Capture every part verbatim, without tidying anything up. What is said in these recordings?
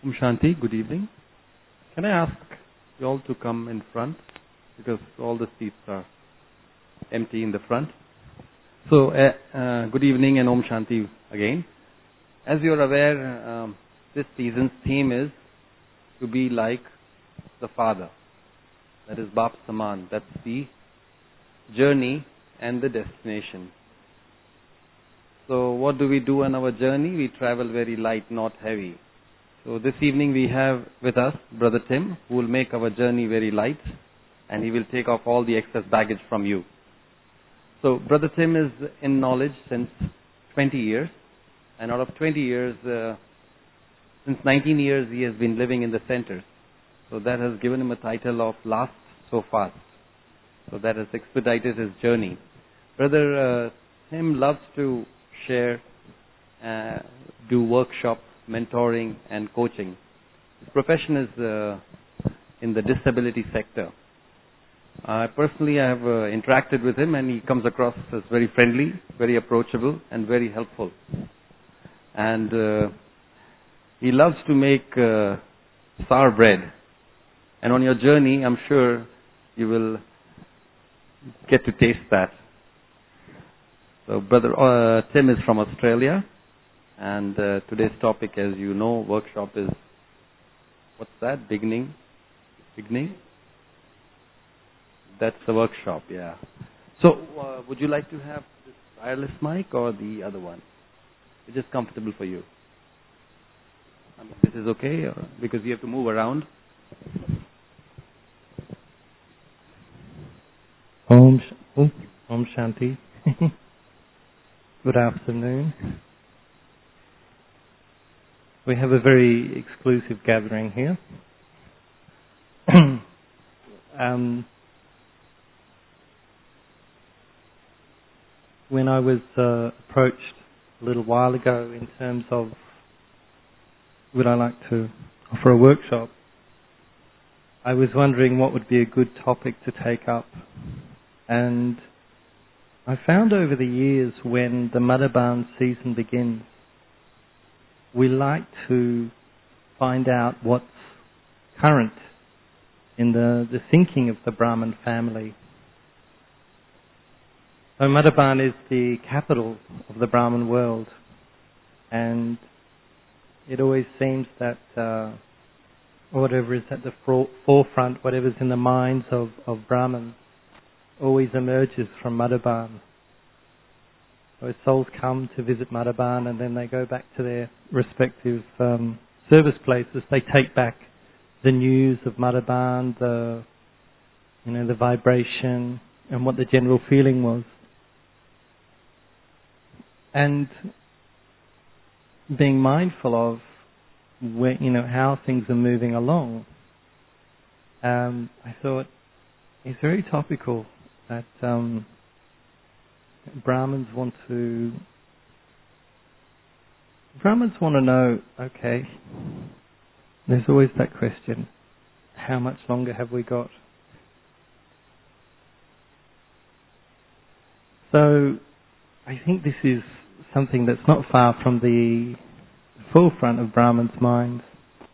Om Shanti, good evening. Can I ask you all to come in front because all the seats are empty in the front. So, uh, uh, good evening and Om Shanti again. As you are aware, um, this season's theme is to be like the Father. That is Bap Saman. That's the journey and the destination. So what do we do on our journey? We travel very light, not heavy. So this evening we have with us Brother Tim, who will make our journey very light, and he will take off all the excess baggage from you. So Brother Tim is in knowledge since twenty years, and out of twenty years, uh, since nineteen years he has been living in the centers. So that has given him a title of Last So Fast. So that has expedited his journey. Brother uh, Tim loves to share, uh, do workshops, mentoring and coaching. His profession is uh, in the disability sector. Uh, personally, I have uh, interacted with him, and he comes across as very friendly, very approachable, and very helpful. And uh, he loves to make uh, sour bread. And on your journey, I'm sure you will get to taste that. So, Brother uh, Tim is from Australia, and uh, today's topic, as you know, workshop is, what's that? Beginning? Beginning? That's the workshop, yeah. So, uh, would you like to have this wireless mic or the other one? Which is comfortable for you? I mean, this is okay, or, because you have to move around. Om, oh, Om Shanti. Good afternoon. We have a very exclusive gathering here. um, when I was uh, approached a little while ago in terms of would I like to offer a workshop, I was wondering what would be a good topic to take up. And I found over the years when the Madhaban season begins, we like to find out what's current in the, the thinking of the Brahmin family. So Madhaban is the capital of the Brahmin world, and it always seems that uh, whatever is at the for- forefront, whatever's in the minds of, of Brahmins, always emerges from Madhaban. So as souls come to visit Madhaban and then they go back to their respective um, service places, they take back the news of Madhaban, the you know the vibration and what the general feeling was. And being mindful of where, you know how things are moving along, um, I thought it's very topical that um, Brahmins want to Brahmins want to know, okay, there's always that question, how much longer have we got? So I think this is something that's not far from the forefront of Brahmins' minds.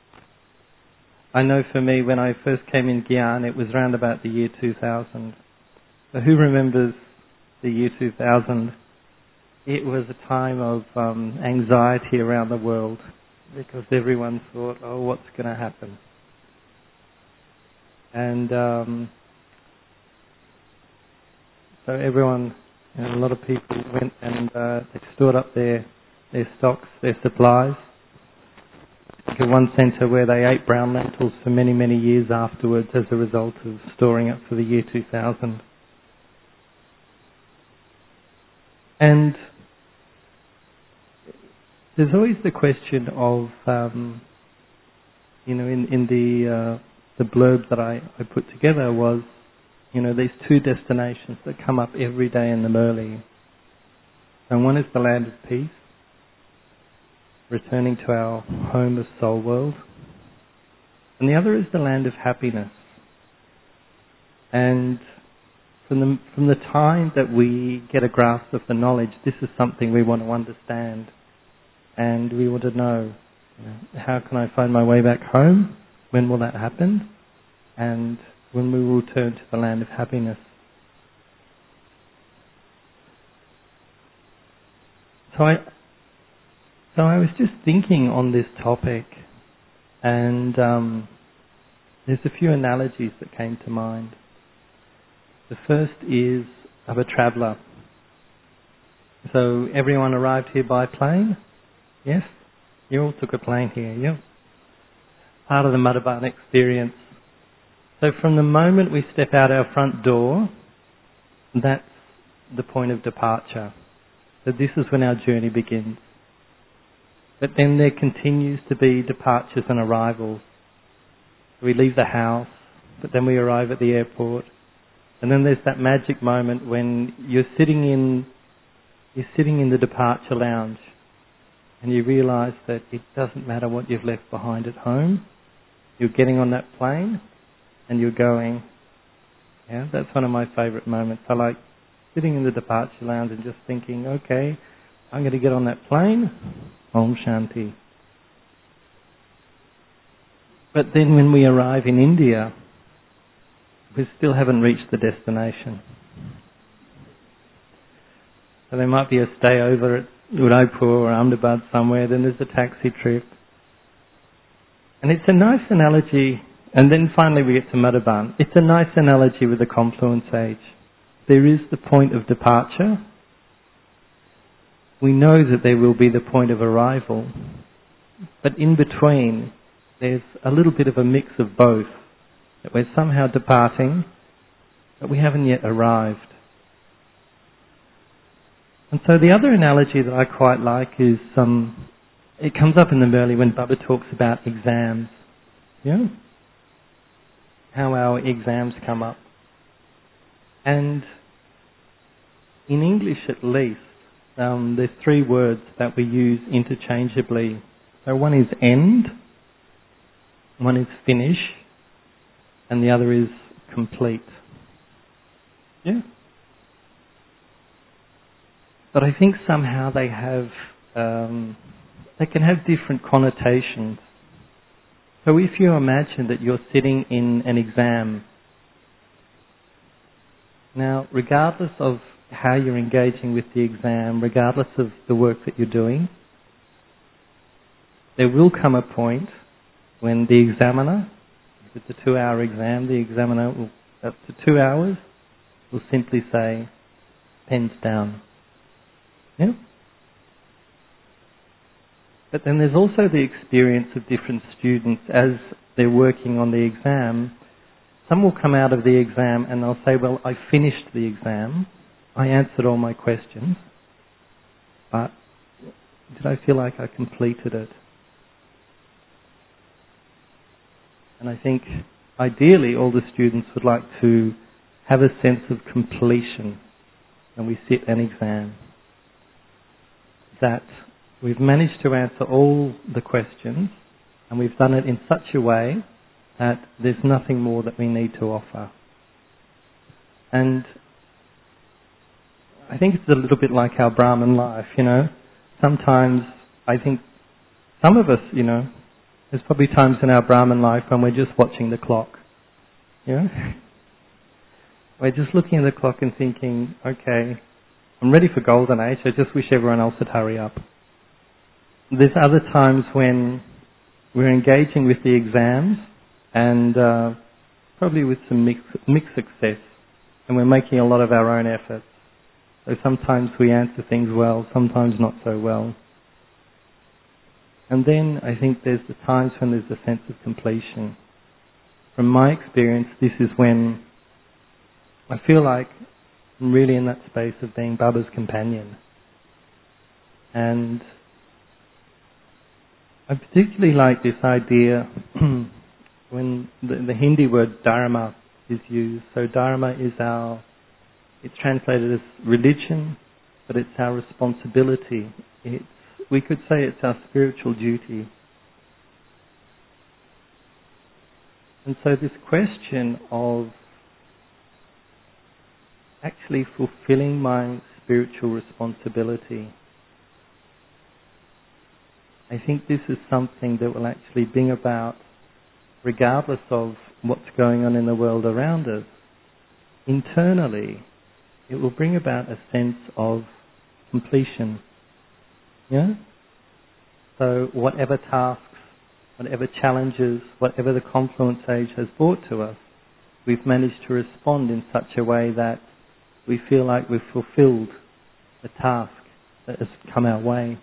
I know for me, when I first came in Gyan, it was around about the year two thousand. So who remembers the year two thousand? It was a time of um, anxiety around the world because everyone thought, oh, what's going to happen? And um, so everyone, you know, a lot of people went and uh, they stored up their, their stocks, their supplies. In one centre where they ate brown lentils for many, many years afterwards as a result of storing up for the year two thousand. And there's always the question of, um, you know, in, in the uh, the blurb that I, I put together was, you know, these two destinations that come up every day in the Murli. And one is the land of peace, returning to our home of soul world. And the other is the land of happiness. And from the, from the time that we get a grasp of the knowledge, this is something we want to understand and we want to know. You know, how can I find my way back home? When will that happen? And when we will return to the land of happiness. So I, so I was just thinking on this topic, and um, there's a few analogies that came to mind. The first is of a traveller. So everyone arrived here by plane? Yes? You all took a plane here, yeah? Part of the Madhavan experience. So from the moment we step out our front door, that's the point of departure. So this is when our journey begins. But then there continues to be departures and arrivals. We leave the house, but then we arrive at the airport. And then there's that magic moment when you're sitting in you're sitting in the departure lounge and you realise that it doesn't matter what you've left behind at home. You're getting on that plane and you're going. Yeah, that's one of my favourite moments. I like sitting in the departure lounge and just thinking, okay, I'm going to get on that plane. Om Shanti. But then when we arrive in India, we still haven't reached the destination. So there might be a stay over at Udaipur or Ahmedabad somewhere, then there's a taxi trip. And it's a nice analogy, and then finally we get to Madhavan. It's a nice analogy with the confluence age. There is the point of departure. We know that there will be the point of arrival. But in between, there's a little bit of a mix of both. That we're somehow departing, but we haven't yet arrived. And so the other analogy that I quite like is, um, it comes up in the Murli when Baba talks about exams. Yeah? How our exams come up. And in English at least, um, there's three words that we use interchangeably. So one is end, one is finish, and the other is complete. Yeah? But I think somehow they have, um, they can have different connotations. So if you imagine that you're sitting in an exam, now regardless of how you're engaging with the exam, regardless of the work that you're doing, there will come a point when the examiner, if it's a two-hour exam, the examiner will, up to two hours, will simply say, pens down. Yeah? But then there's also the experience of different students as they're working on the exam. Some will come out of the exam and they'll say, well, I finished the exam, I answered all my questions, but did I feel like I completed it? And I think ideally all the students would like to have a sense of completion when we sit an exam. That we've managed to answer all the questions and we've done it in such a way that there's nothing more that we need to offer. And I think it's a little bit like our Brahman life, you know. Sometimes I think some of us, you know, there's probably times in our Brahman life when we're just watching the clock. You know? We're just looking at the clock and thinking, okay, I'm ready for golden age, I just wish everyone else would hurry up. There's other times when we're engaging with the exams and uh, probably with some mixed, mixed success, and we're making a lot of our own efforts. So sometimes we answer things well, sometimes not so well. And then I think there's the times when there's a sense of completion. From my experience, this is when I feel like I'm really in that space of being Baba's companion. And I particularly like this idea when the, the Hindi word dharma is used. So dharma is our, it's translated as religion, but it's our responsibility. It's, we could say it's our spiritual duty. And so this question of actually fulfilling my spiritual responsibility, I think this is something that will actually bring about, regardless of what's going on in the world around us, internally, it will bring about a sense of completion. Yeah? So whatever tasks, whatever challenges, whatever the confluence age has brought to us, we've managed to respond in such a way that we feel like we've fulfilled the task that has come our way.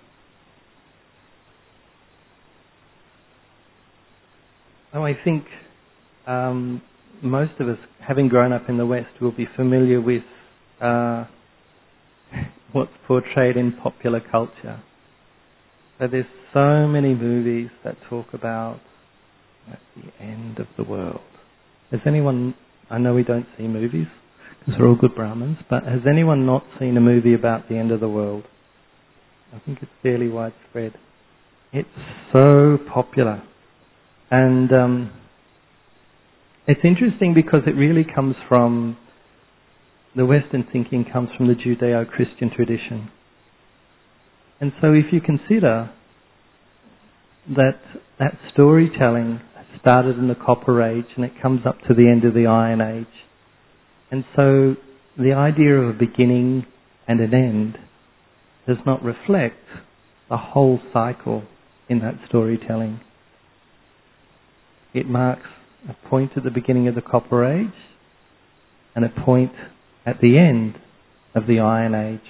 So I think um, most of us, having grown up in the West, will be familiar with uh, what's portrayed in popular culture. So there's so many movies that talk about at the end of the world. Has anyone, I know we don't see movies because we're all good Brahmins, but has anyone not seen a movie about the end of the world? I think it's fairly widespread. It's so popular. And um, it's interesting because it really comes from, the Western thinking comes from the Judeo-Christian tradition. And so if you consider that that storytelling started in the Copper Age and it comes up to the end of the Iron Age, and so the idea of a beginning and an end does not reflect the whole cycle in that storytelling. It marks a point at the beginning of the Copper Age and a point at the end of the Iron Age.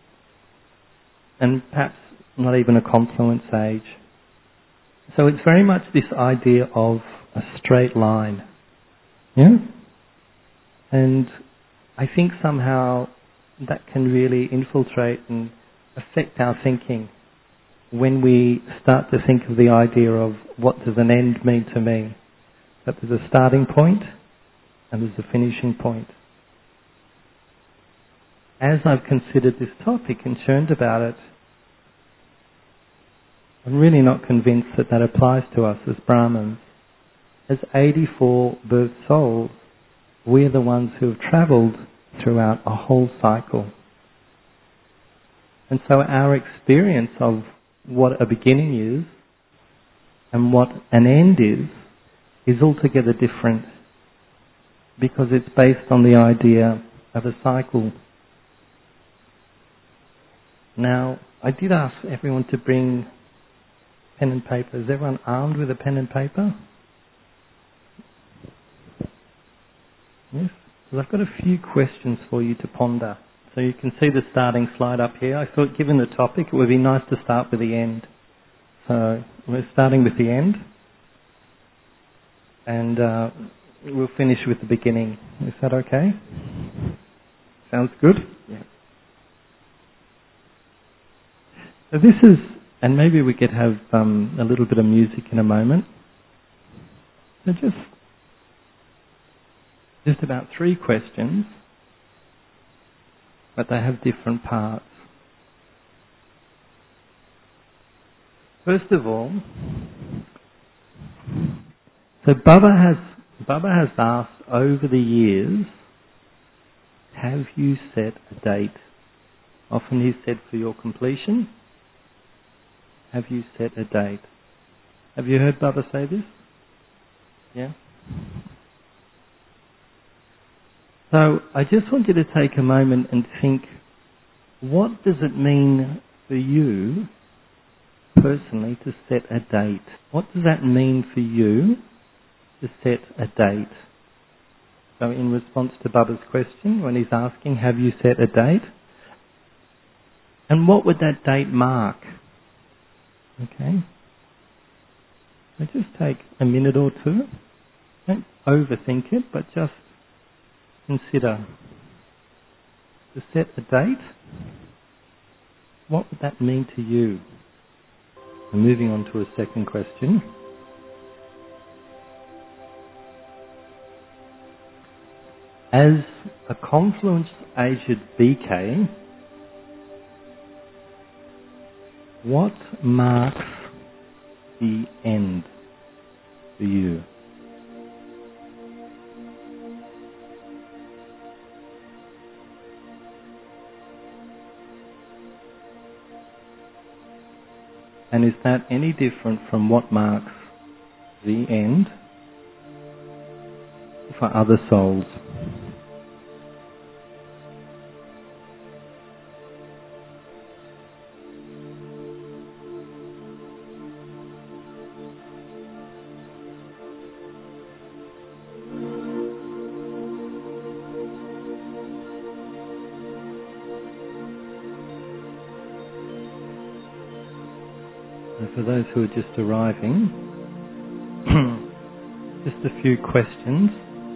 And perhaps not even a confluence age. So it's very much this idea of a straight line. Yeah? And I think somehow that can really infiltrate and affect our thinking when we start to think of the idea of what does an end mean to me. That there's a starting point and there's a finishing point. As I've considered this topic and churned about it, I'm really not convinced that that applies to us as Brahmins. As eighty-four birth souls, we're the ones who have travelled throughout a whole cycle. And so our experience of what a beginning is and what an end is, is altogether different because it's based on the idea of a cycle. Now, I did ask everyone to bring pen and paper. Is everyone armed with a pen and paper? Yes? Because I've got a few questions for you to ponder. So you can see the starting slide up here. I thought given the topic it would be nice to start with the end. So we're starting with the end. And uh, we'll finish with the beginning. Is that okay? Sounds good? Yeah. So this is, and maybe we could have um, a little bit of music in a moment. So just, just about three questions, but they have different parts. First of all, so Baba has, Baba has asked over the years, have you set a date? Often he said for your completion. Have you set a date? Have you heard Baba say this? Yeah? So I just want you to take a moment and think, what does it mean for you personally to set a date? What does that mean for you to set a date? So in response to Baba's question, when he's asking, have you set a date? And what would that date mark? Okay. So just take a minute or two. Don't overthink it, but just consider. To set a date, what would that mean to you? And moving on to a second question. As a confluence-aged B K, what marks the end for you? And is that any different from what marks the end for other souls? And for those who are just arriving, just a few questions.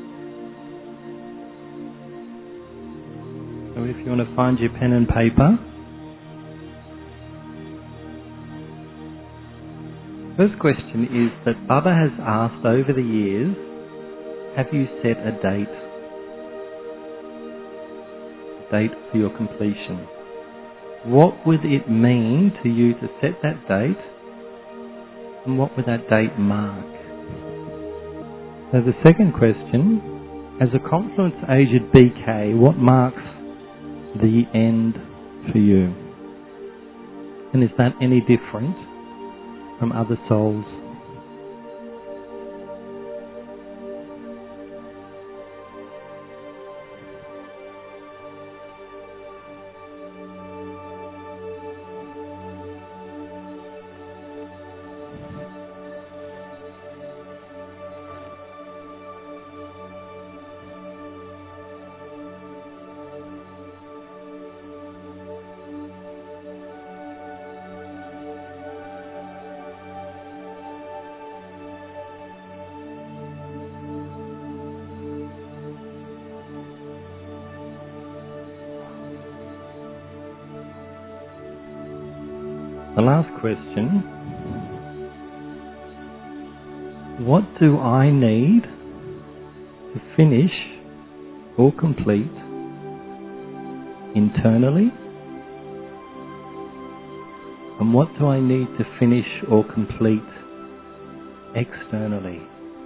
So if you want to find your pen and paper. First question is that Baba has asked over the years, have you set a date? A date for your completion. What would it mean to you to set that date? And what would that date mark? So the second question, as a confluence aged B K, what marks the end for you? And is that any different from other souls? The last question, what do I need to finish or complete internally? And what do I need to finish or complete externally?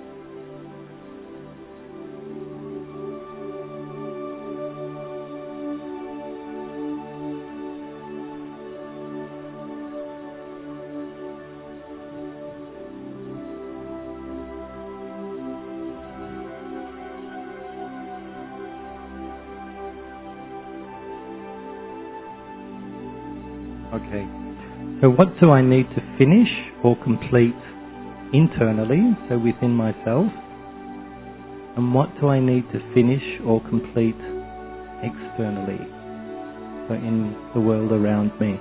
Okay, so what do I need to finish or complete internally, so within myself? And what do I need to finish or complete externally, so in the world around me?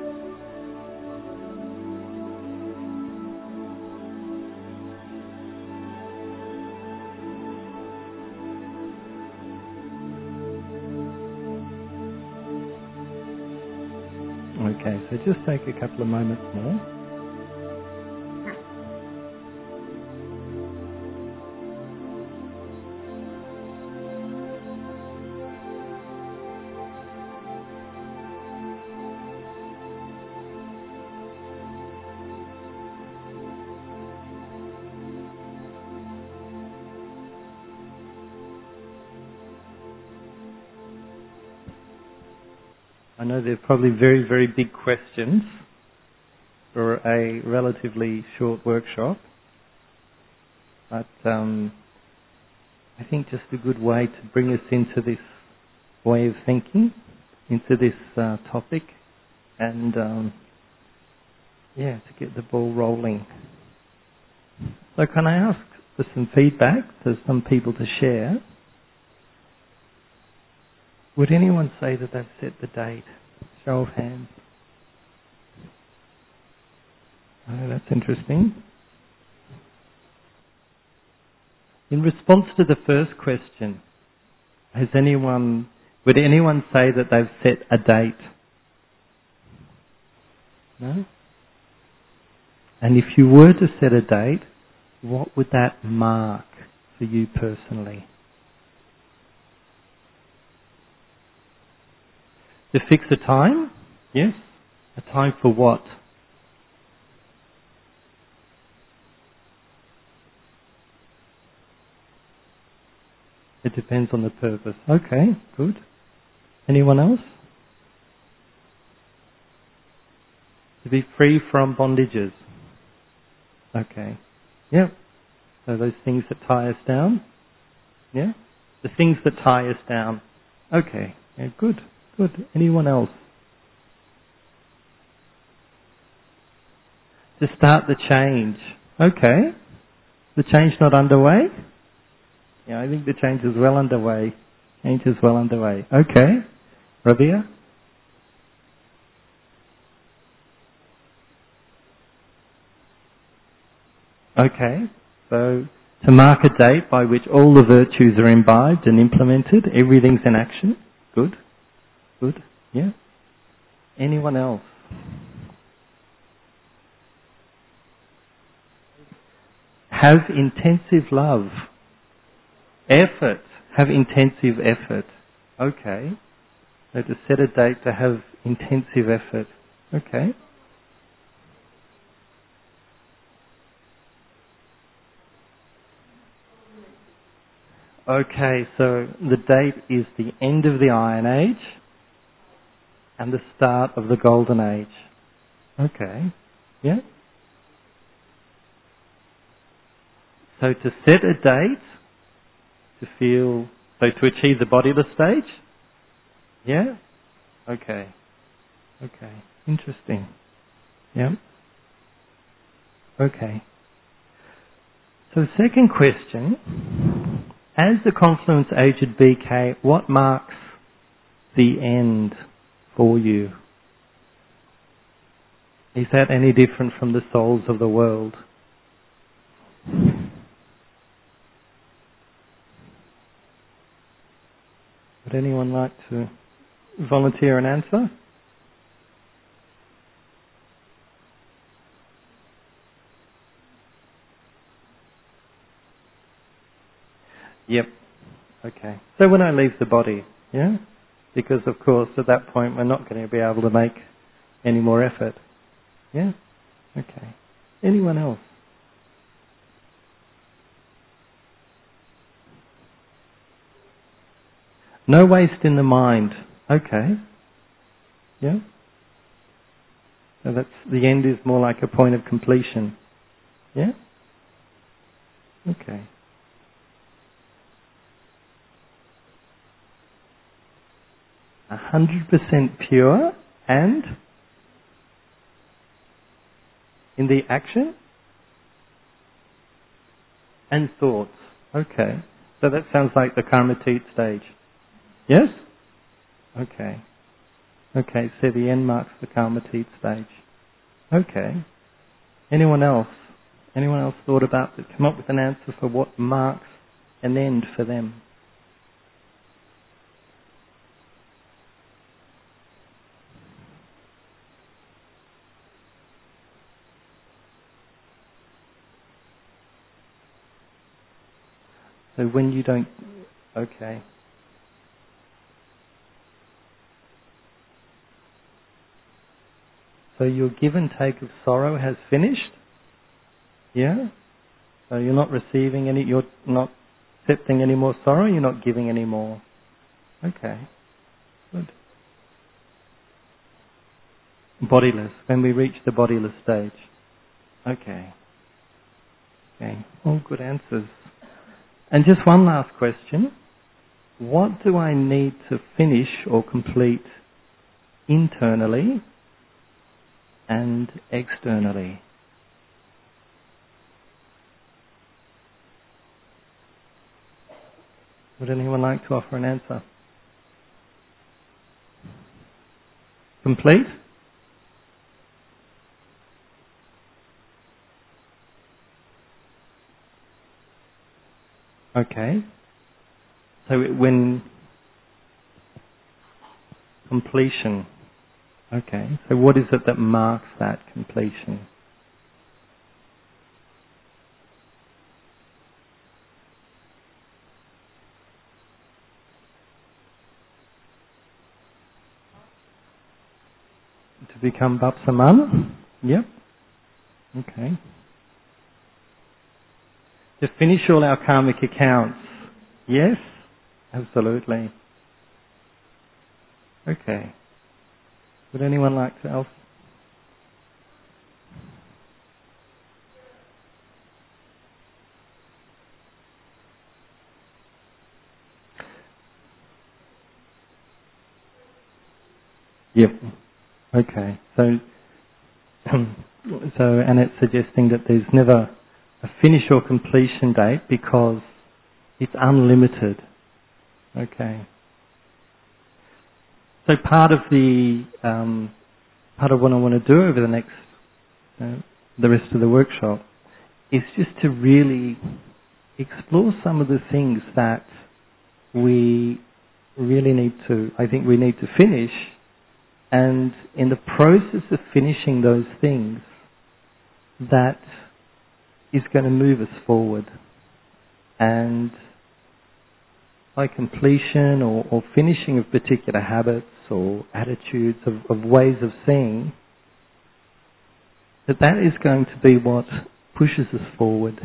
Okay, so just take a couple of moments more. I know they're probably very, very big questions for a relatively short workshop, but um, I think just a good way to bring us into this way of thinking, into this uh, topic, and um, yeah, to get the ball rolling. So can I ask for some feedback, for some people to share? Would anyone say that they've set the date? Show of hands. Oh, that's interesting. In response to the first question, has anyone, would anyone say that they've set a date? No? And if you were to set a date, what would that mark for you personally? To fix a time? Yes. A time for what? It depends on the purpose. Okay, good. Anyone else? If be free from bondages. Okay. Yeah. So those things that tie us down. Yeah. The things that tie us down. Okay. Yeah, good. Good. Anyone else? To start the change. Okay. The change not underway? Yeah, I think the change is well underway. Change is well underway. Okay. Rabia? Okay. So, to mark a date by which all the virtues are imbibed and implemented, everything's in action. Good. Good. Yeah. Anyone else? Have intensive love. Effort. Have intensive effort. Okay. So to set a date to have intensive effort. Okay. Okay, so the date is the end of the Iron Age and the start of the Golden Age. Okay. Yeah. So to set a date, to feel, so to achieve the bodiless stage? Yeah? Okay. Okay. Interesting. Yeah? Okay. So second question, as the confluence aged B K, what marks the end for you? Is that any different from the souls of the world? Would anyone like to volunteer an answer? Yep. Okay. So when I leave the body, yeah? Because of course at that point we're not going to be able to make any more effort. Yeah? Okay. Anyone else? No waste in the mind. Okay. Yeah? So that's, the end is more like a point of completion. Yeah? Okay. A hundred percent pure and in the action and thoughts. Okay. So that sounds like the Karmatit stage. Yes? Okay. Okay, so the end marks the Karmatit stage. Okay. Anyone else? Anyone else thought about it? Come up with an answer for what marks an end for them? So when you don't... Okay. So your give and take of sorrow has finished? Yeah? So you're not receiving any, you're not accepting any more sorrow, you're not giving any more. Okay. Good. Bodiless, when we reach the bodiless stage. Okay. Okay. All good answers. And just one last question. What do I need to finish or complete internally and externally? Would anyone like to offer an answer? Complete? Okay. So it, when completion. Okay. So what is it that marks that completion? To become Bapsamana? Yep. Okay. To finish all our karmic accounts? Yes? Absolutely. Okay. Would anyone like to else? Yep. Okay. So, so Annette's suggesting that there's never a finish or completion date because it's unlimited. Okay. So part of the um, part of what I want to do over the next uh, the rest of the workshop is just to really explore some of the things that we really need to, I think we need to finish, and in the process of finishing those things, that is going to move us forward. And by completion or, or finishing of particular habits or attitudes of, of ways of seeing, that that is going to be what pushes us forward.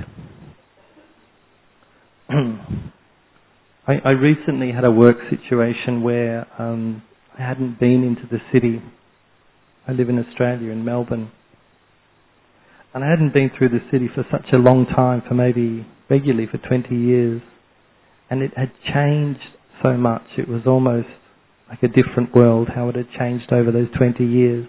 I, I recently had a work situation where um, I hadn't been into the city. I live in Australia, in Melbourne. And I hadn't been through the city for such a long time, for maybe regularly for twenty years. And it had changed so much. It was almost like a different world, how it had changed over those twenty years.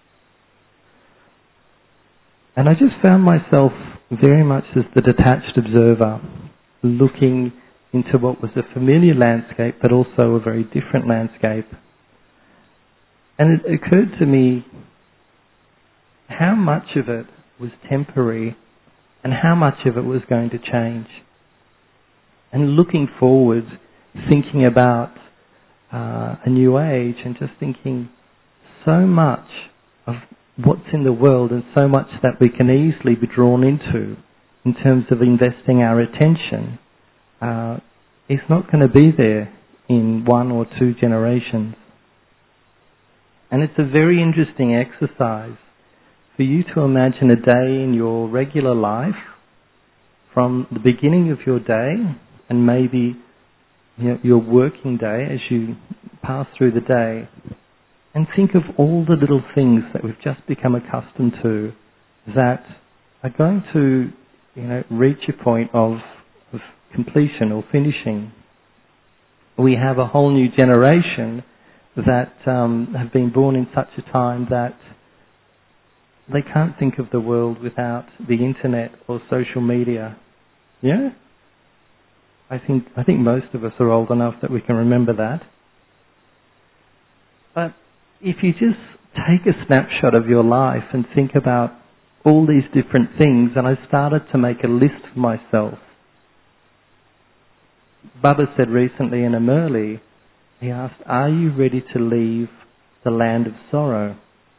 And I just found myself very much as the detached observer, looking into what was a familiar landscape, but also a very different landscape. And it occurred to me how much of it was temporary and how much of it was going to change. And looking forward, thinking about uh, a new age and just thinking so much of what's in the world and so much that we can easily be drawn into in terms of investing our attention, uh, it's not going to be there in one or two generations. And it's a very interesting exercise for you to imagine a day in your regular life from the beginning of your day and maybe you know, your working day as you pass through the day, and think of all the little things that we've just become accustomed to that are going to you know, reach a point of, of completion or finishing. We have a whole new generation that um, have been born in such a time that they can't think of the world without the internet or social media. Yeah? I think I think most of us are old enough that we can remember that. But if you just take a snapshot of your life and think about all these different things, and I started to make a list for myself. Bubba said recently in a Murli, he asked, are you ready to leave the land of sorrow?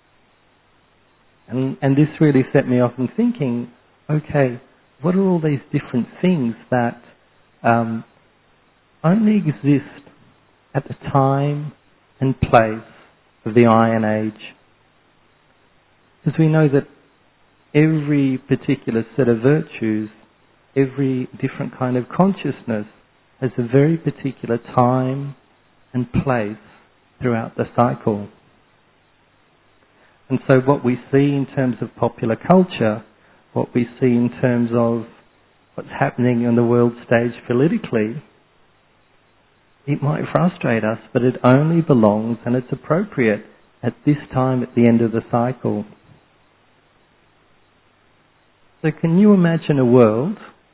And, and this really set me off in thinking, okay, what are all these different things that um, only exist at the time and place of the Iron Age? Because we know that every particular set of virtues, every different kind of consciousness has a very particular time and place throughout the cycle. And so what we see in terms of popular culture, what we see in terms of what's happening on the world stage politically, it might frustrate us, but it only belongs and it's appropriate at this time at the end of the cycle. So can you imagine a world,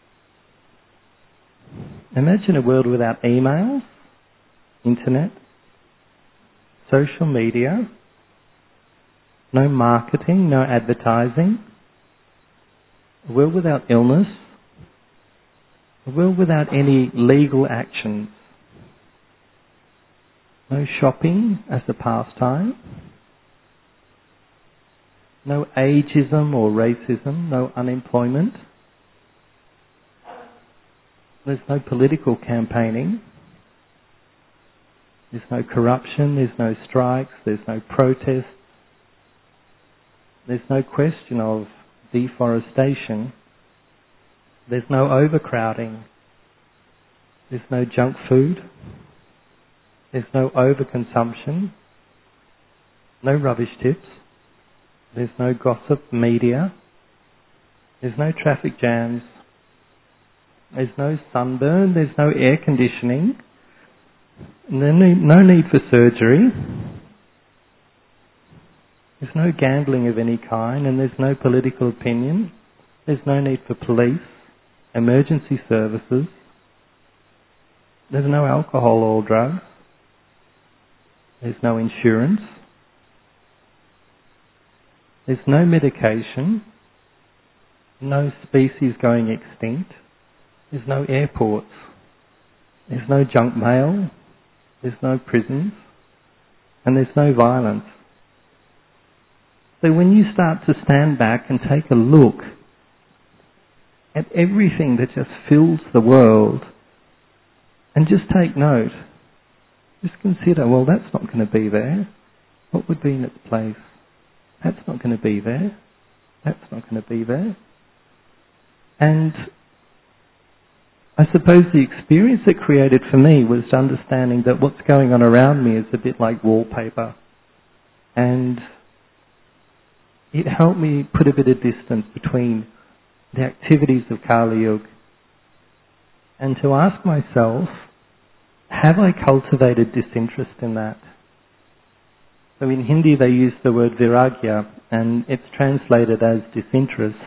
imagine a world without emails, internet, social media, no marketing, no advertising, a world without illness, a world without any legal actions, no shopping as a pastime, no ageism or racism, no unemployment, there's no political campaigning, there's no corruption, there's no strikes, there's no protests, there's no question of deforestation, there's no overcrowding, there's no junk food, there's no overconsumption, no rubbish tips, there's no gossip media, there's no traffic jams, there's no sunburn, there's no air conditioning, no need, no need for surgery, There's no gambling of any kind, and there's no political opinion. There's no need for police, emergency services. There's no alcohol or drugs. There's no insurance. There's no medication. No species going extinct. There's no airports. There's no junk mail. There's no prisons. And there's no violence. So when you start to stand back and take a look at everything that just fills the world, and just take note, just consider, well, that's not going to be there. What would be in its place? That's not going to be there. That's not going to be there. And I suppose the experience it created for me was understanding that what's going on around me is a bit like wallpaper. And it helped me put a bit of distance between the activities of Kali Yuga and to ask myself, have I cultivated disinterest in that? So in Hindi they use the word viragya, and it's translated as disinterest.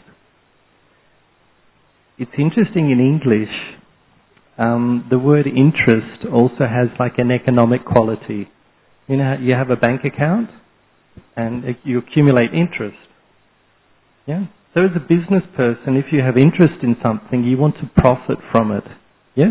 It's interesting in English, um, the word interest also has like an economic quality. You know, you have a bank account and you accumulate interest. Yeah? So as a business person, if you have interest in something, you want to profit from it. Yes?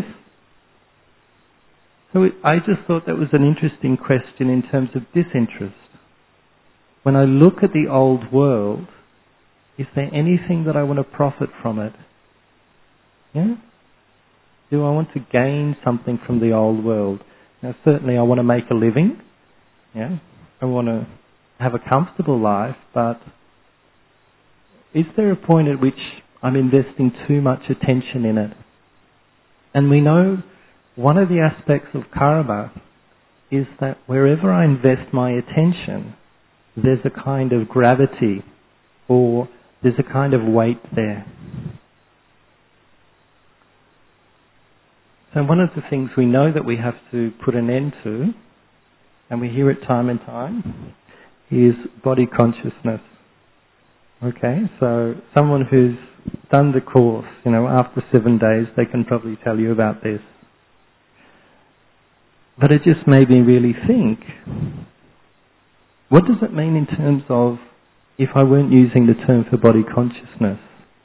So it, I just thought that was an interesting question in terms of disinterest. When I look at the old world, is there anything that I want to profit from it? Yeah? Do I want to gain something from the old world? Now certainly I want to make a living. Yeah? I want to have a comfortable life, but is there a point at which I'm investing too much attention in it? And we know one of the aspects of karma is that wherever I invest my attention, there's a kind of gravity or there's a kind of weight there. So one of the things we know that we have to put an end to, and we hear it time and time, is body consciousness. Okay, so someone who's done the course, you know, after seven days, they can probably tell you about this. But it just made me really think, what does it mean in terms of if I weren't using the term for body consciousness?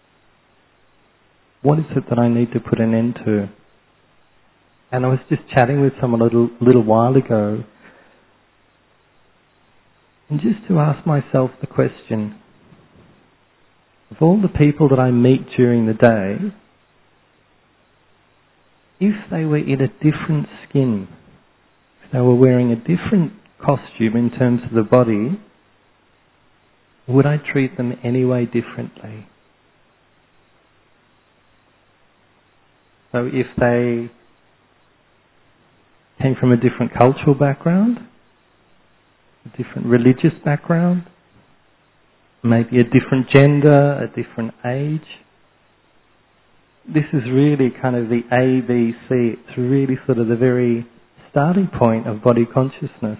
What is it that I need to put an end to? And I was just chatting with someone a little, little while ago, and just to ask myself the question, of all the people that I meet during the day, if they were in a different skin, if they were wearing a different costume in terms of the body, would I treat them any way differently? So if they came from a different cultural background, a different religious background, maybe a different gender, a different age. This is really kind of the A B C. It's really sort of the very starting point of body consciousness.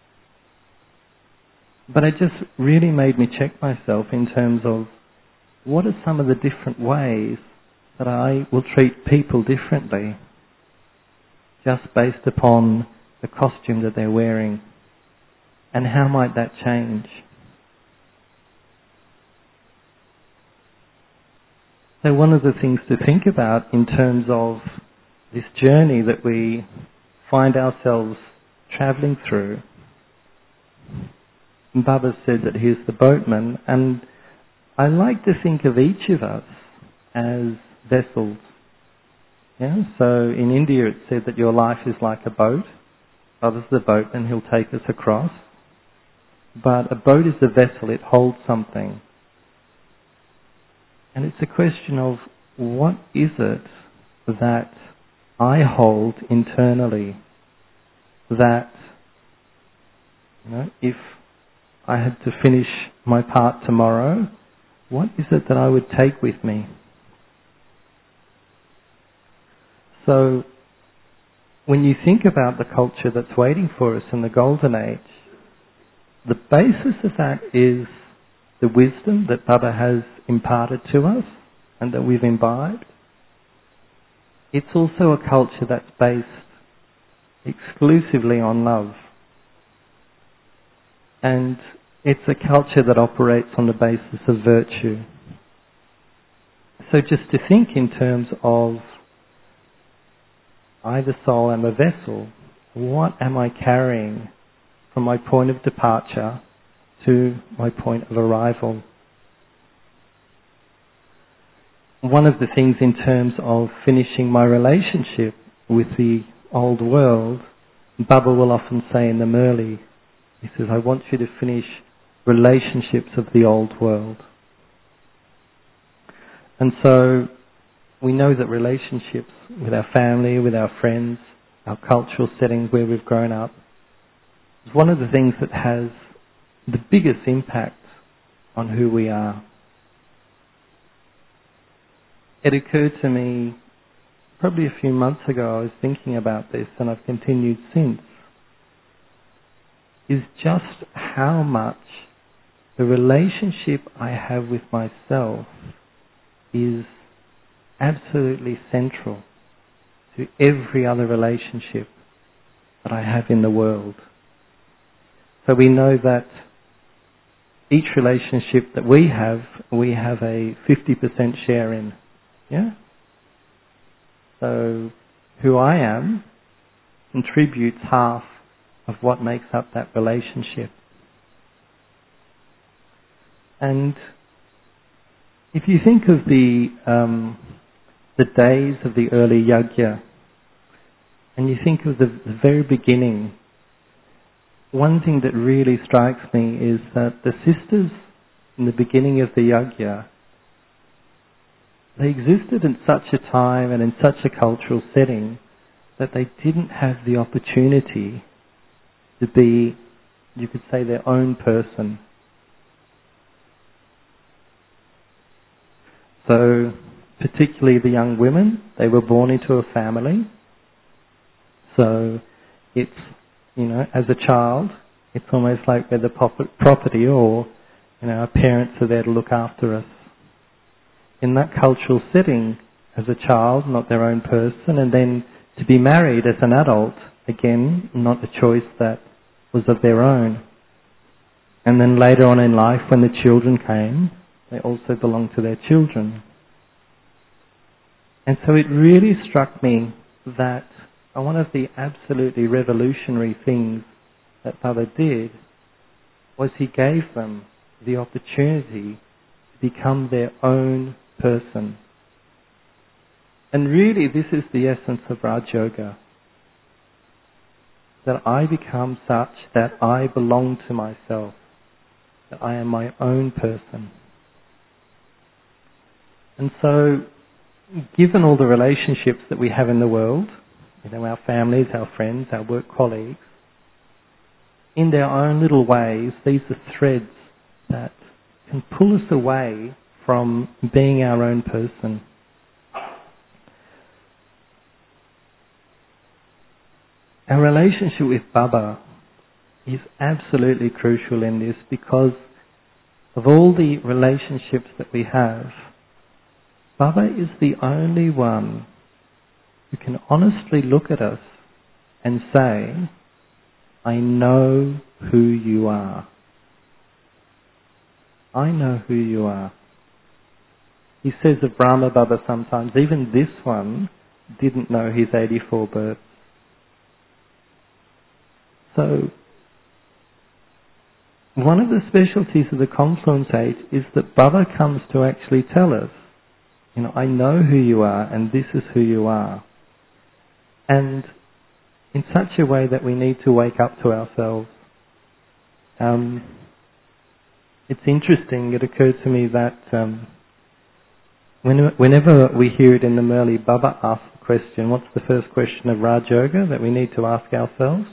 But it just really made me check myself in terms of what are some of the different ways that I will treat people differently just based upon the costume that they're wearing, and how might that change? So one of the things to think about in terms of this journey that we find ourselves travelling through, Baba said that he's the boatman, and I like to think of each of us as vessels. Yeah? So in India it said that your life is like a boat. Baba's the boatman, he'll take us across. But a boat is a vessel, it holds something. And it's a question of what is it that I hold internally that, you know, if I had to finish my part tomorrow, what is it that I would take with me? So when you think about the culture that's waiting for us in the Golden Age, the basis of that is the wisdom that Baba has imparted to us and that we've imbibed. It's also a culture that's based exclusively on love. And it's a culture that operates on the basis of virtue. So just to think in terms of I, the soul, am a vessel, what am I carrying from my point of departure to my point of arrival? One of the things in terms of finishing my relationship with the old world, Baba will often say in the Murli, he says, I want you to finish relationships of the old world. And so we know that relationships with our family, with our friends, our cultural settings where we've grown up, is one of the things that has the biggest impact on who we are. It occurred to me probably a few months ago, I was thinking about this and I've continued since, is just how much the relationship I have with myself is absolutely central to every other relationship that I have in the world. So we know that each relationship that we have, we have a fifty percent share in. Yeah? So who I am contributes half of what makes up that relationship. And if you think of the um, the days of the early yajna, and you think of the, the very beginning, one thing that really strikes me is that the sisters in the beginning of the yajna, they existed in such a time and in such a cultural setting that they didn't have the opportunity to be, you could say, their own person. So, particularly the young women, they were born into a family. So, it's, you know, as a child, it's almost like we're the property, or, you know, our parents are there to look after us. In that cultural setting, as a child, not their own person, and then to be married as an adult, again, not a choice that was of their own. And then later on in life, when the children came, they also belonged to their children. And so it really struck me that one of the absolutely revolutionary things that Baba did was he gave them the opportunity to become their own person. And really this is the essence of Raj Yoga. That I become such that I belong to myself. That I am my own person. And so, given all the relationships that we have in the world, you know, our families, our friends, our work colleagues, in their own little ways, these are threads that can pull us away from being our own person. Our relationship with Baba is absolutely crucial in this, because of all the relationships that we have, Baba is the only one who can honestly look at us and say, I know who you are. I know who you are. He says of Brahma Baba sometimes, even this one didn't know his eighty-four births. So, one of the specialties of the Confluence Age is that Baba comes to actually tell us, you know, I know who you are and this is who you are. And in such a way that we need to wake up to ourselves. Um, it's interesting, it occurred to me that um, when, whenever we hear it in the Murli, Baba asks the question, what's the first question of Raj Yoga that we need to ask ourselves?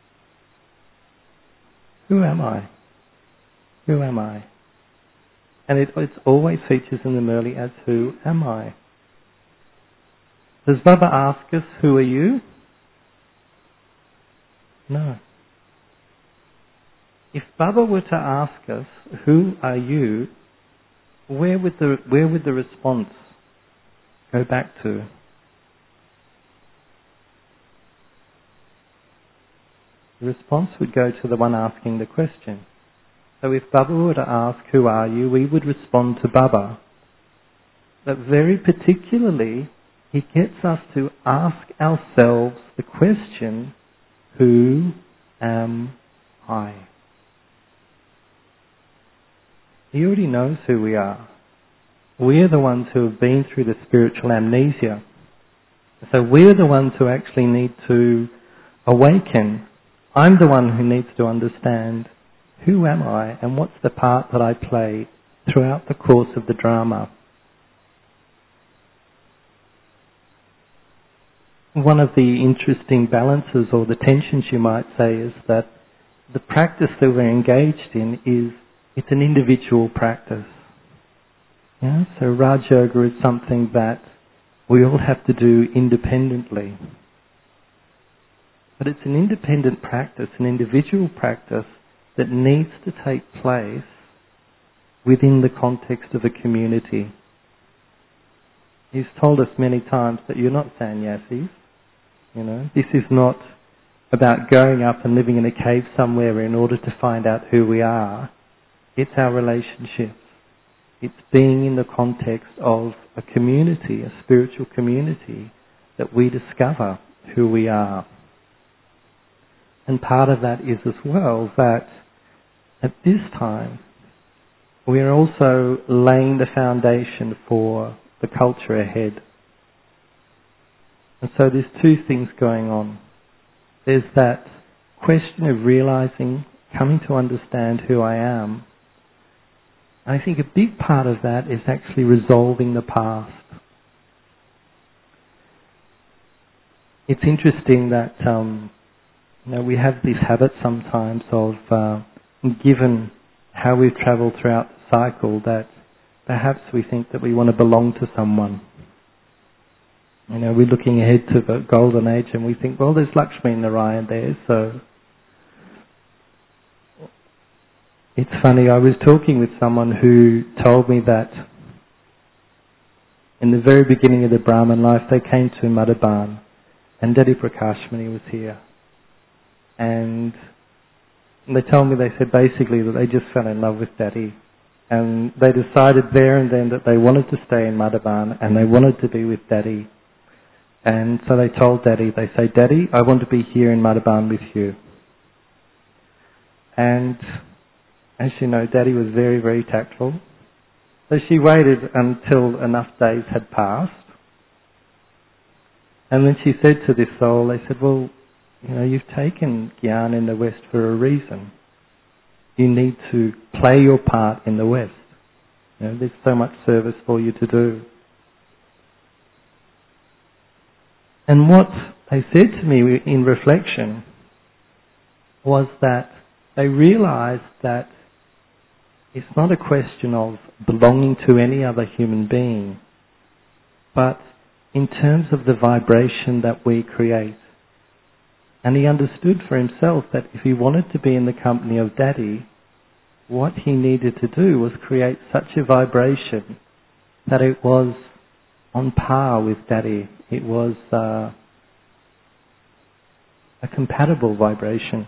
Who am I? Who am I? And it it's always features in the Murli as, who am I? Does Baba ask us, who are you? No. if Baba were to ask us, who are you, where would the, where would the response go back to? The response would go to the one asking the question. So if Baba were to ask, who are you, we would respond to Baba. But very particularly, he gets us to ask ourselves the question, who am I? He already knows who we are. We're the ones who have been through the spiritual amnesia. So we're the ones who actually need to awaken. I'm the one who needs to understand, who am I and what's the part that I play throughout the course of the drama. One of the interesting balances or the tensions you might say is that the practice that we're engaged in is, it's an individual practice. Yeah? So Raj Yoga is something that we all have to do independently. But it's an independent practice, an individual practice that needs to take place within the context of a community. He's told us many times that you're not sannyasis. You know, this is not about going up and living in a cave somewhere in order to find out who we are. It's our relationships. It's being in the context of a community, a spiritual community, that we discover who we are. And part of that is as well that at this time we are also laying the foundation for the culture ahead. And so there's two things going on. There's that question of realizing, coming to understand who I am. And I think a big part of that is actually resolving the past. It's interesting that um, you know, we have this habit sometimes of, uh, given how we've travelled throughout the cycle, that perhaps we think that we want to belong to someone. You know, we're looking ahead to the golden age and we think, well, there's Lakshmi Narayan there, so... It's funny, I was talking with someone who told me that in the very beginning of the Brahman life, they came to Madhaban and Daddy Prakashmani was here. And they told me, they said basically that they just fell in love with Daddy. And they decided there and then that they wanted to stay in Madhaban and they wanted to be with Daddy. And so they told Daddy, they say, Daddy, I want to be here in Madhaban with you. And as you know, Daddy was very, very tactful. So she waited until enough days had passed. And then she said to this soul, they said, well, you know, you've taken Gyan in the West for a reason. You need to play your part in the West. You know, there's so much service for you to do. And what they said to me in reflection was that they realized that it's not a question of belonging to any other human being, but in terms of the vibration that we create. And he understood for himself that if he wanted to be in the company of Daddy, what he needed to do was create such a vibration that it was on par with Daddy. It was uh, a compatible vibration.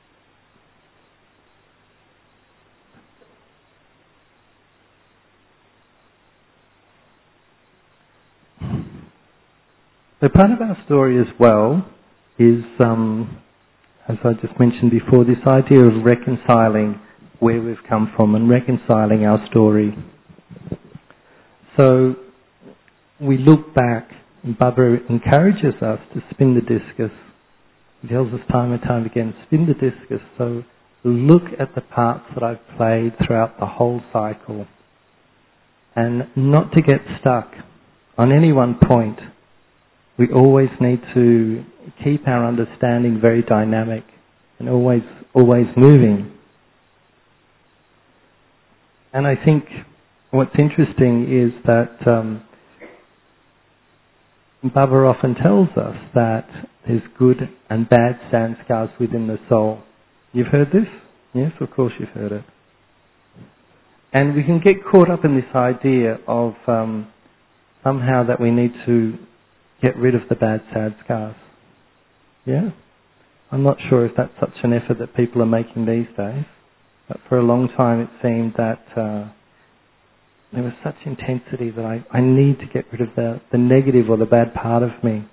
So part of our story as well is, um, as I just mentioned before, this idea of reconciling where we've come from and reconciling our story. So we look back, and Baba encourages us to spin the discus. He tells us time and time again, spin the discus. So look at the parts that I've played throughout the whole cycle. And not to get stuck on any one point. We always need to keep our understanding very dynamic and always, always moving. And I think what's interesting is that um, Baba often tells us that there's good and bad sanskars within the soul. You've heard this? Yes, of course you've heard it. And we can get caught up in this idea of um, somehow that we need to get rid of the bad, sad scars. Yeah? I'm not sure if that's such an effort that people are making these days, but for a long time it seemed that uh, there was such intensity that I, I need to get rid of the, the negative or the bad part of me.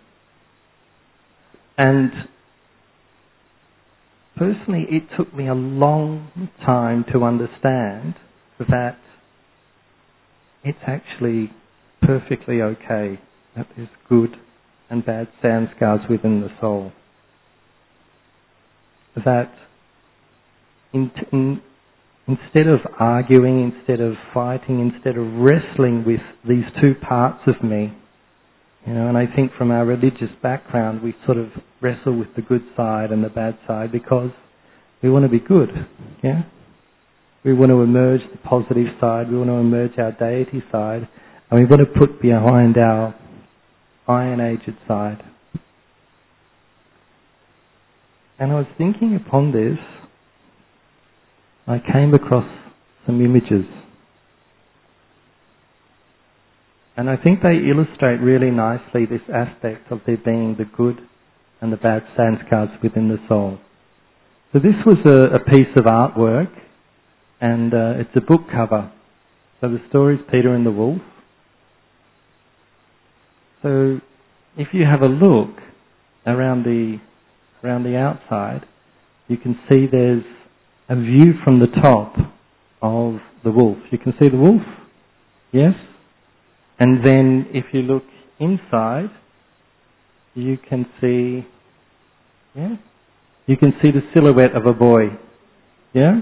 And personally, it took me a long time to understand that it's actually perfectly okay that there's good and bad sand scars within the soul. That in, in, instead of arguing, instead of fighting, instead of wrestling with these two parts of me, you know, and I think from our religious background we sort of wrestle with the good side and the bad side because we want to be good, yeah? We want to emerge the positive side, we want to emerge our deity side, and we want to put behind our iron-aged side. And I was thinking upon this, I came across some images. And I think they illustrate really nicely this aspect of there being the good and the bad sand scars within the soul. So this was a, a piece of artwork, and uh, it's a book cover. So the story is Peter and the Wolf. So if you have a look around the around the outside, you can see there's a view from the top of the wolf. You can see the wolf? Yes? And then if you look inside, you can see, yeah? You can see the silhouette of a boy. Yeah?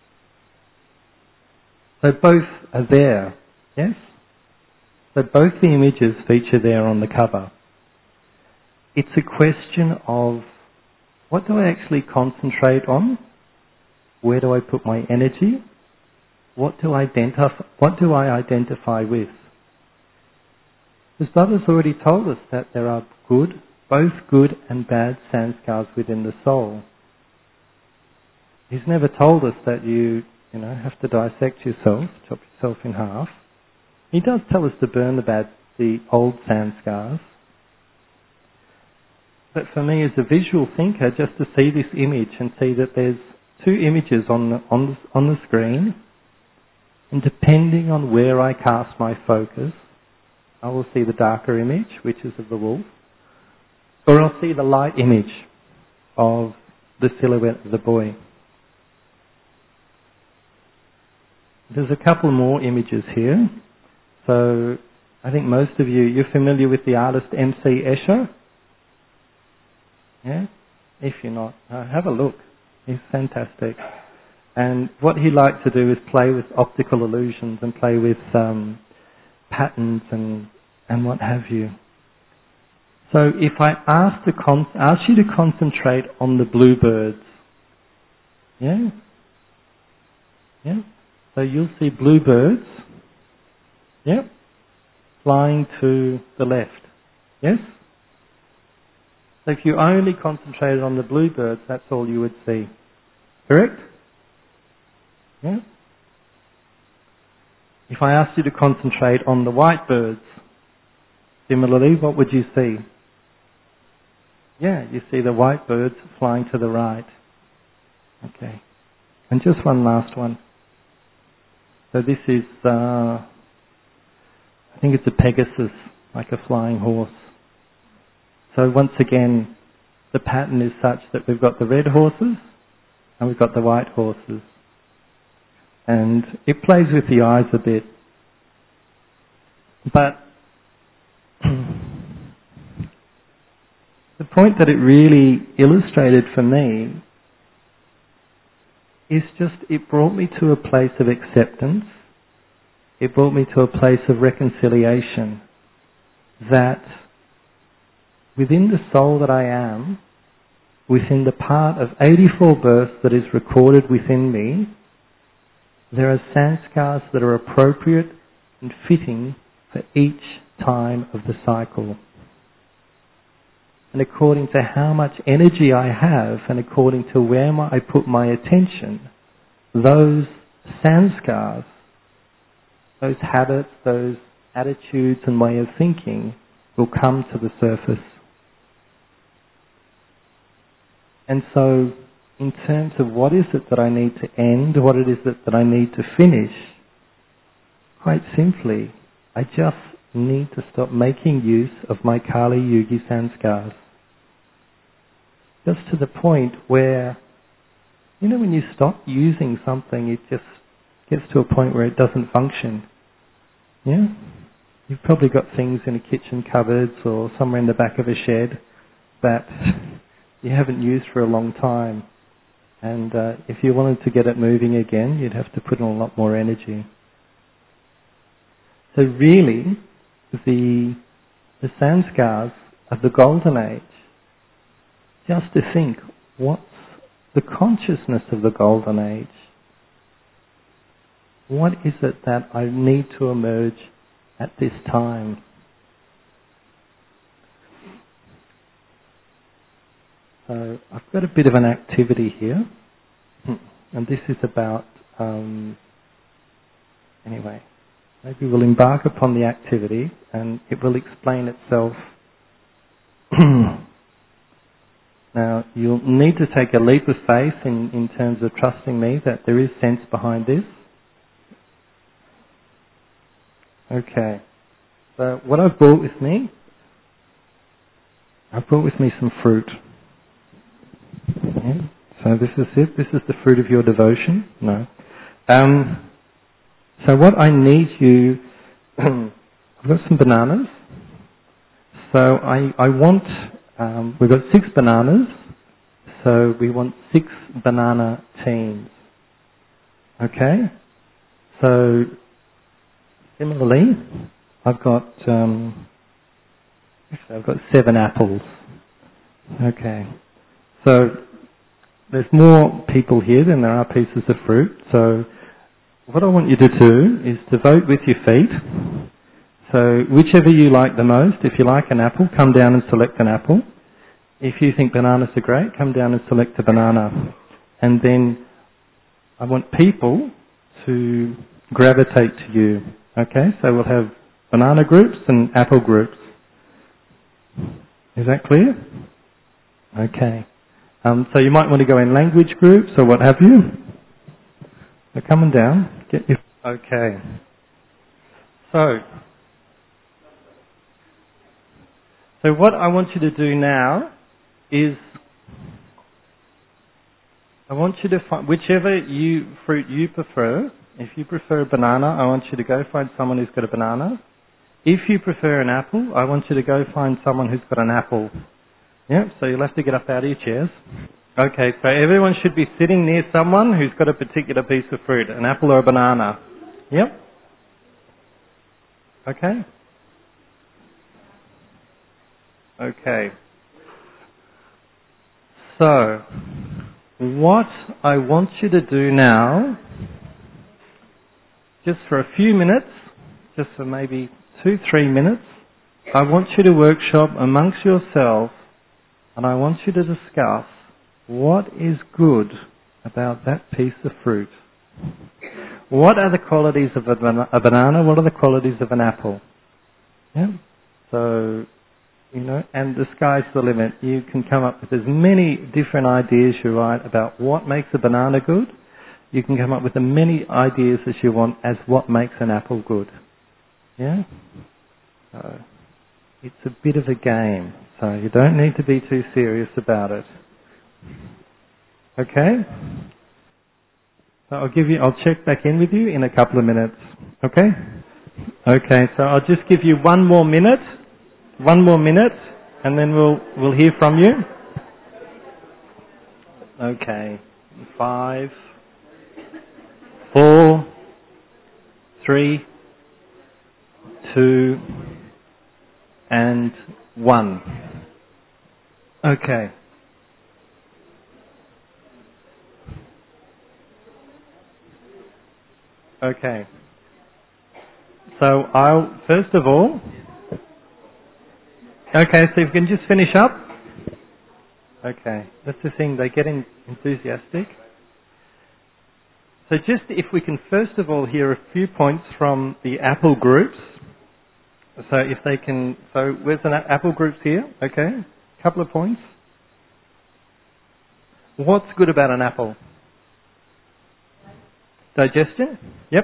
So both are there. Yes? So both the images feature there on the cover. It's a question of, what do I actually concentrate on? Where do I put my energy? What do I identify, what do I identify with? Because Buddha's already told us that there are good, both good and bad sand scars within the soul. He's never told us that you, you know, have to dissect yourself, chop yourself in half. He does tell us to burn the bad, the old sand scars. But for me as a visual thinker, just to see this image and see that there's two images on the, on the, on the screen, and depending on where I cast my focus, I will see the darker image, which is of the wolf, or I'll see the light image of the silhouette of the boy. There's a couple more images here. So I think most of you, you're familiar with the artist M C Escher? Yeah? If you're not, uh, have a look. He's fantastic. And what he liked to do is play with optical illusions and play with um, patterns and and what have you. So if I ask, to con- ask you to concentrate on the bluebirds, yeah? Yeah? So you'll see bluebirds, yeah? Flying to the left, yes? So if you only concentrated on the bluebirds, that's all you would see. Correct? Yeah? If I asked you to concentrate on the white birds, similarly, what would you see? Yeah, you see the white birds flying to the right. Okay. And just one last one. So this is, uh, I think it's a Pegasus, like a flying horse. So once again, the pattern is such that we've got the red horses and we've got the white horses. And it plays with the eyes a bit. But the point that it really illustrated for me is just, it brought me to a place of acceptance. It brought me to a place of reconciliation. That within the soul that I am, within the part of eighty-four births that is recorded within me, there are sand scars that are appropriate and fitting for each time of the cycle. And according to how much energy I have and according to where my, I put my attention, those sanskars, those habits, those attitudes and way of thinking will come to the surface. And so, in terms of what is it that I need to end, what it is that, that I need to finish, quite simply, I just need to stop making use of my Kali Yugi sanskars. Just to the point where, you know, when you stop using something, it just gets to a point where it doesn't function. Yeah? You've probably got things in a kitchen cupboards or somewhere in the back of a shed that you haven't used for a long time. And uh, if you wanted to get it moving again, you'd have to put in a lot more energy. So really, the, the sanskars of the Golden Age, just to think, what's the consciousness of the Golden Age? What is it that I need to emerge at this time? So I've got a bit of an activity here, and this is about, um, anyway, maybe we'll embark upon the activity and it will explain itself. Now, you'll need to take a leap of faith in, in terms of trusting me that there is sense behind this. Okay, so what I've brought with me, I've brought with me some fruit. Yeah. So this is it, this is the fruit of your devotion. No. Um, so what I need you, I've got some bananas. So I, I want, um, we've got six bananas, so we want six banana teams. Okay? So similarly, I've got, um, I've got seven apples. Okay. So there's more people here than there are pieces of fruit. So what I want you to do is to vote with your feet. So whichever you like the most, if you like an apple, come down and select an apple. If you think bananas are great, come down and select a banana. And then I want people to gravitate to you. Okay, so we'll have banana groups and apple groups. Is that clear? Okay. Um, so you might want to go in language groups or what have you. So come on down. Get your... Okay. So, so what I want you to do now is, I want you to find whichever you fruit you prefer. If you prefer a banana, I want you to go find someone who's got a banana. If you prefer an apple, I want you to go find someone who's got an apple. Yep, so you'll have to get up out of your chairs. Okay, so everyone should be sitting near someone who's got a particular piece of fruit, an apple or a banana. Yep. Okay. Okay. So, what I want you to do now, just for a few minutes, just for maybe two, three minutes, I want you to workshop amongst yourselves, and I want you to discuss what is good about that piece of fruit. What are the qualities of a, ban- a banana? What are the qualities of an apple? Yeah. So, you know, and the sky's the limit. You can come up with as many different ideas you like about what makes a banana good. You can come up with as many ideas as you want as what makes an apple good. Yeah? So, it's a bit of a game. So you don't need to be too serious about it. Okay? So I'll give you, I'll check back in with you in a couple of minutes. Okay? Okay, so I'll just give you one more minute. One more minute, and then we'll we'll hear from you. Okay. Five, four, three, two, and one. Okay. Okay. So I'll, first of all, okay, so if you can just finish up. Okay, that's the thing, they get in, enthusiastic. So just if we can first of all hear a few points from the apple groups. So if they can, so where's the apple groups here? Okay, couple of points. What's good about an apple? Digestion? Yep.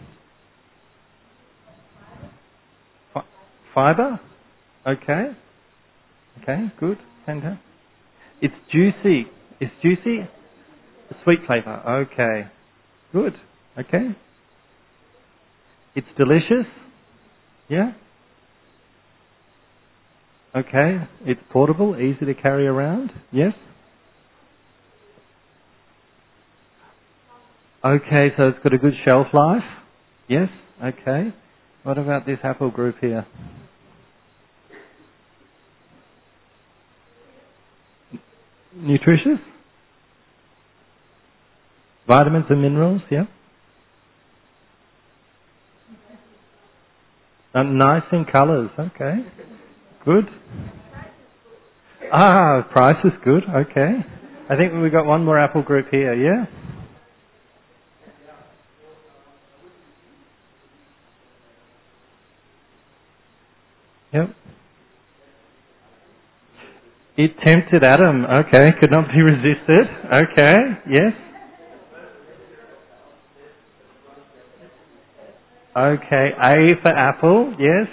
F- fiber? Okay. Okay, good. Fantastic. It's juicy. It's juicy? Sweet flavour. Okay. Good. Okay. It's delicious? Yeah? Okay. It's portable, easy to carry around? Yes? Okay, so it's got a good shelf life? Yes? Okay. What about this apple group here? Nutritious? Vitamins and minerals, yeah? Uh, nice in colours, okay. Good. Ah, price is good, okay. I think we've got one more apple group here, yeah? Yep. It tempted Adam, okay, could not be resisted, okay, yes. Okay, A for apple, yes.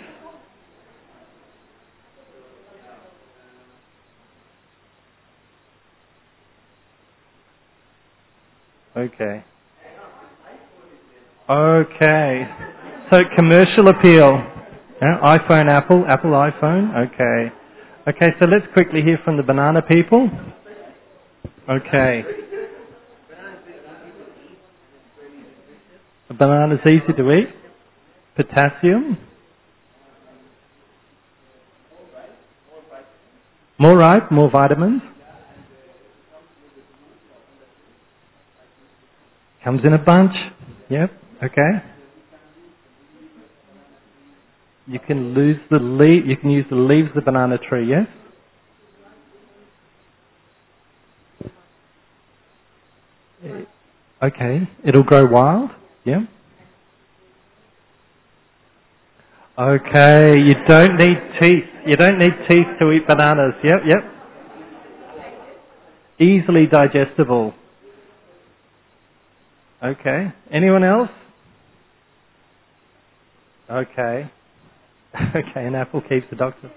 Okay. Okay. So commercial appeal. Yeah, iPhone, Apple, Apple, iPhone. Okay. Okay, so let's quickly hear from the banana people. Okay. A banana's easy to eat. Potassium. More ripe, more vitamins. Comes in a bunch. Yep. Okay. You can lose the leaf. You can use the leaves of the banana tree. Yes. Okay. It'll grow wild. Yeah. Okay. You don't need teeth. You don't need teeth to eat bananas. Yep. Yep. Easily digestible. Okay. Anyone else? Okay. Okay, an apple keeps the doctor.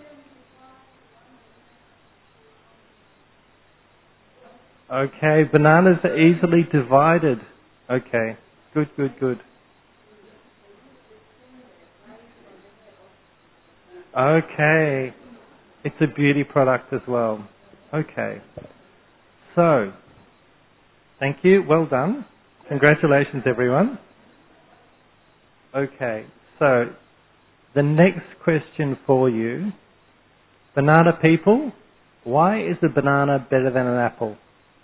Okay, bananas are easily divided. Okay, good, good, good. Okay, it's a beauty product as well. Okay, so, thank you, well done. Congratulations everyone. Okay, so, the next question for you, banana people, why is a banana better than an apple?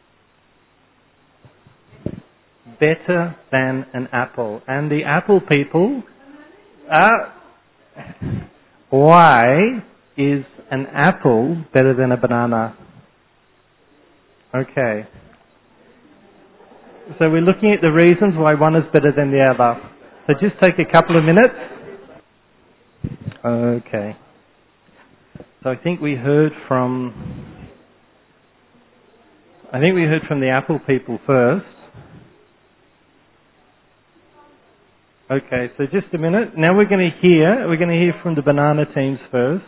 Better than an apple. And the apple people, uh, why is an apple better than a banana? Okay. So we're looking at the reasons why one is better than the other. So just take a couple of minutes. Okay. So I think we heard from, I think we heard from the apple people first. Okay, so just a minute. Now we're going to hear, we're going to hear from the banana teams first.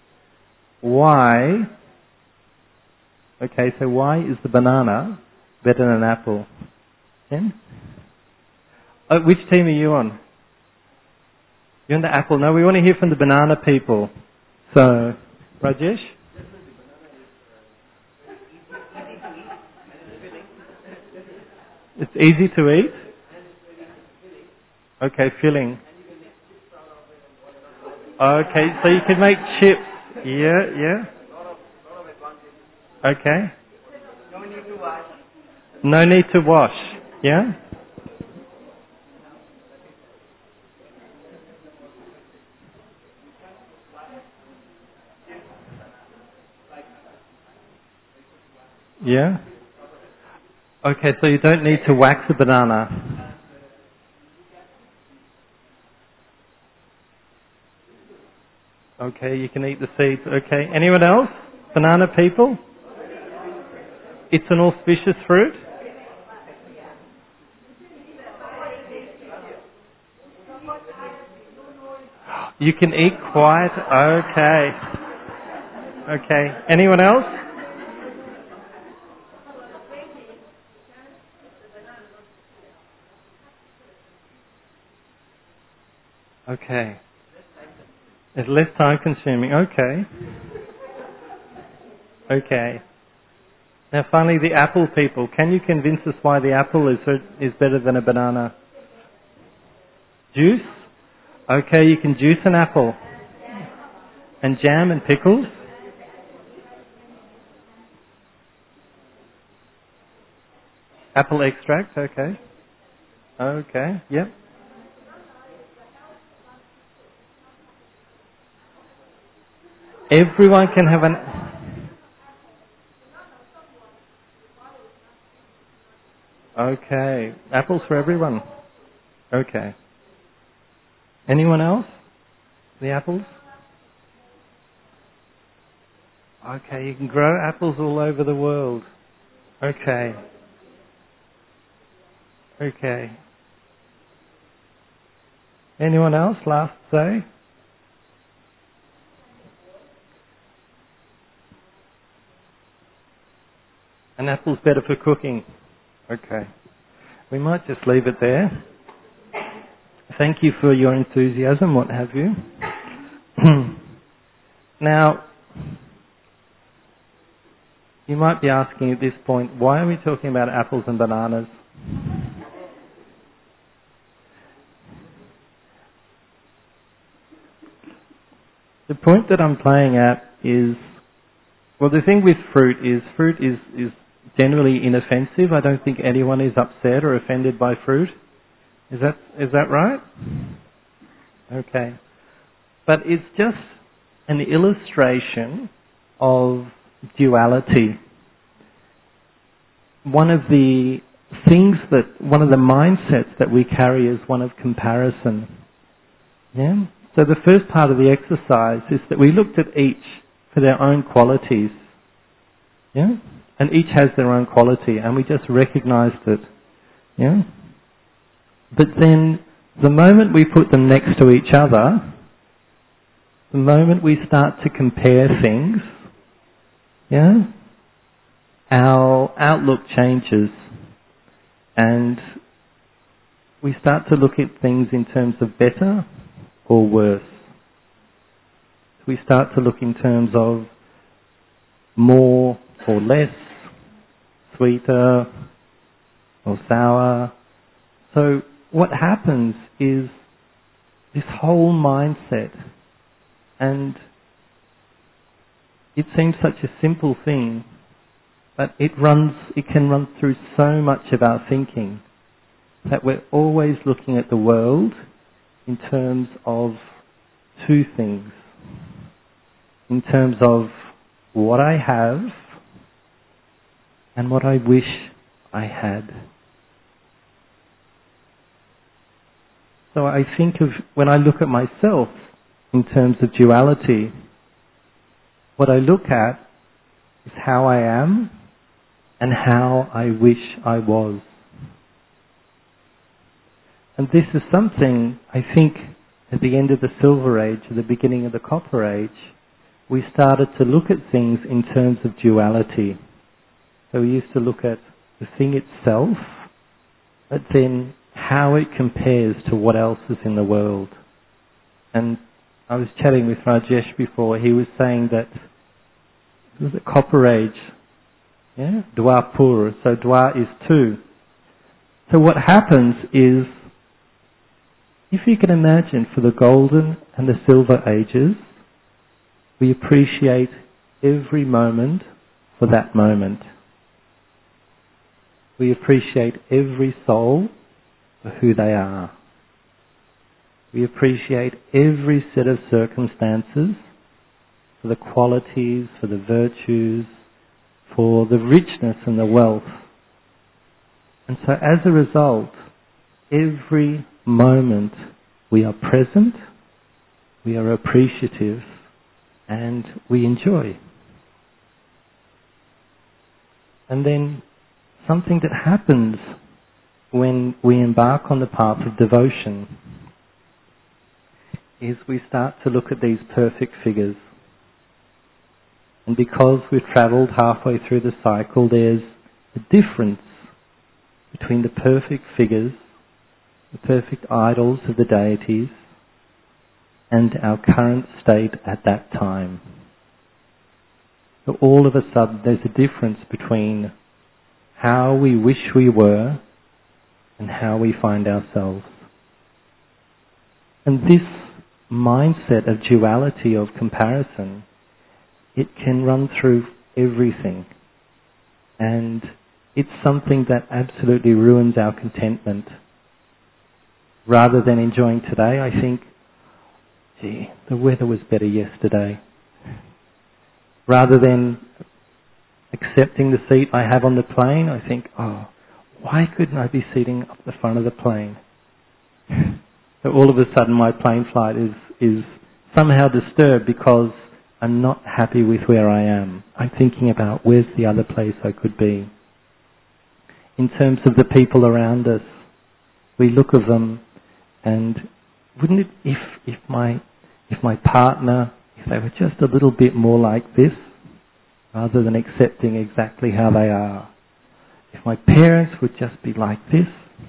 Why, okay, so why is the banana better than an apple? Ken? Oh, which team are you on? You're on the apple. No, we want to hear from the banana people. So, Rajesh? It's easy to eat? Okay, filling. Okay, so you can make chips. Yeah, yeah. Okay. No need to wash. No need to wash. Yeah? Yeah? Okay, so you don't need to wax a banana. Okay, you can eat the seeds. Okay, anyone else? Banana people? It's an auspicious fruit? You can eat quite. Okay. Okay, anyone else? Okay. It's less time consuming. Okay. Okay. Now finally the apple people. Can you convince us why the apple is is better than a banana? Juice? Okay, you can juice an apple. And jam and pickles? Apple extract, okay. Okay, yep. Everyone can have an... Okay, apples for everyone. Okay. Anyone else? The apples? Okay, you can grow apples all over the world. Okay. Okay. Anyone else? Last say? An apple's better for cooking. Okay. We might just leave it there. Thank you for your enthusiasm, what have you. Now, you might be asking at this point, why are we talking about apples and bananas? The point that I'm playing at is, well, the thing with fruit is, fruit is, is generally inoffensive. I don't think anyone is upset or offended by fruit. Is that is that right? Okay. But it's just an illustration of duality. One of the things that, one of the mindsets that we carry is one of comparison. Yeah? So the first part of the exercise is that we looked at each for their own qualities. Yeah? And each has their own quality, and we just recognized it. Yeah? But then, the moment we put them next to each other, the moment we start to compare things, yeah, our outlook changes, and we start to look at things in terms of better or worse. We start to look in terms of more or less, sweeter or sour. So what happens is this whole mindset, and it seems such a simple thing, but it runs, it can run through so much of our thinking, that we're always looking at the world in terms of two things. In terms of what I have and what I wish I had. So I think of, when I look at myself in terms of duality, what I look at is how I am and how I wish I was. And this is something, I think, at the end of the Silver Age, at the beginning of the Copper Age, we started to look at things in terms of duality. So we used to look at the thing itself, but then how it compares to what else is in the world. And I was chatting with Rajesh before, he was saying that it was the Copper Age, yeah? Dwapur, so Dwa is two. So what happens is, if you can imagine for the Golden and the Silver Ages, we appreciate every moment for that moment. We appreciate every soul for who they are. We appreciate every set of circumstances for the qualities, for the virtues, for the richness and the wealth. And so as a result, every moment we are present, we are appreciative, and we enjoy. And then something that happens when we embark on the path of devotion is we start to look at these perfect figures. And because we've travelled halfway through the cycle, there's a difference between the perfect figures, the perfect idols of the deities, and our current state at that time. So all of a sudden there's a difference between how we wish we were and how we find ourselves. And this mindset of duality, of comparison, it can run through everything. And it's something that absolutely ruins our contentment. Rather than enjoying today, I think, gee, the weather was better yesterday. Rather than accepting the seat I have on the plane, I think, oh, why couldn't I be sitting up the front of the plane? So all of a sudden my plane flight is, is somehow disturbed because I'm not happy with where I am. I'm thinking about where's the other place I could be. In terms of the people around us, we look at them and wouldn't it, if, if my, if my partner, if they were just a little bit more like this, rather than accepting exactly how they are. If my parents would just be like this,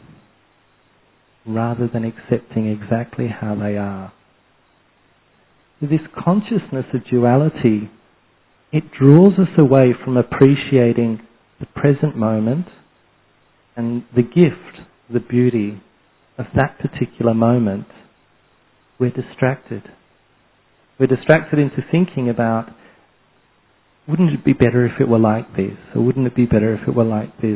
rather than accepting exactly how they are. This consciousness of duality, it draws us away from appreciating the present moment and the gift, the beauty of that particular moment. We're distracted. We're distracted into thinking about, wouldn't it be better if it were like this? Or wouldn't it be better if it were like this?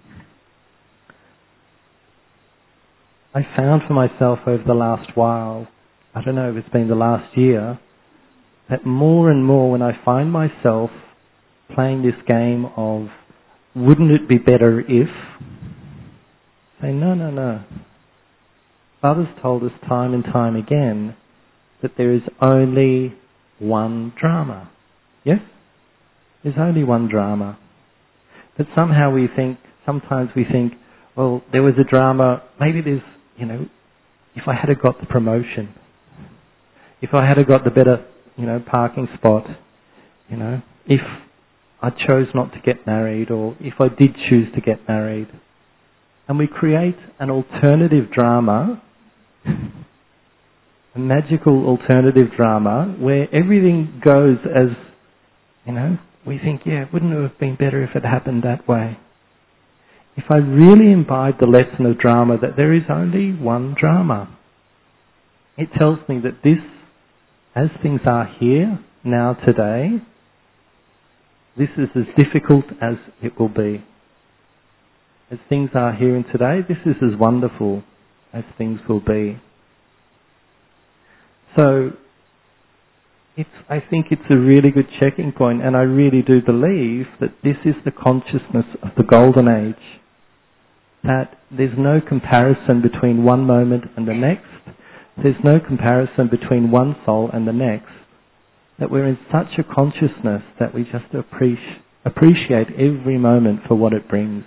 I found for myself over the last while, I don't know if it's been the last year, that more and more when I find myself playing this game of, wouldn't it be better if? Say, no, no, no. Others told us time and time again that there is only one drama. Yes? There's only one drama. But somehow we think, sometimes we think, well, there was a drama, maybe there's, you know, if I had got the promotion, if I had got the better, you know, parking spot, you know, if I chose not to get married, or if I did choose to get married. And we create an alternative drama, a magical alternative drama, where everything goes as, you know, we think, yeah, wouldn't it have been better if it happened that way? If I really imbibe the lesson of drama, that there is only one drama, it tells me that this, as things are here, now, today, this is as difficult as it will be. As things are here and today, this is as wonderful as things will be. So, it's, I think it's a really good checking point, and I really do believe that this is the consciousness of the Golden Age. That there's no comparison between one moment and the next. There's no comparison between one soul and the next. That we're in such a consciousness that we just appreciate, appreciate every moment for what it brings.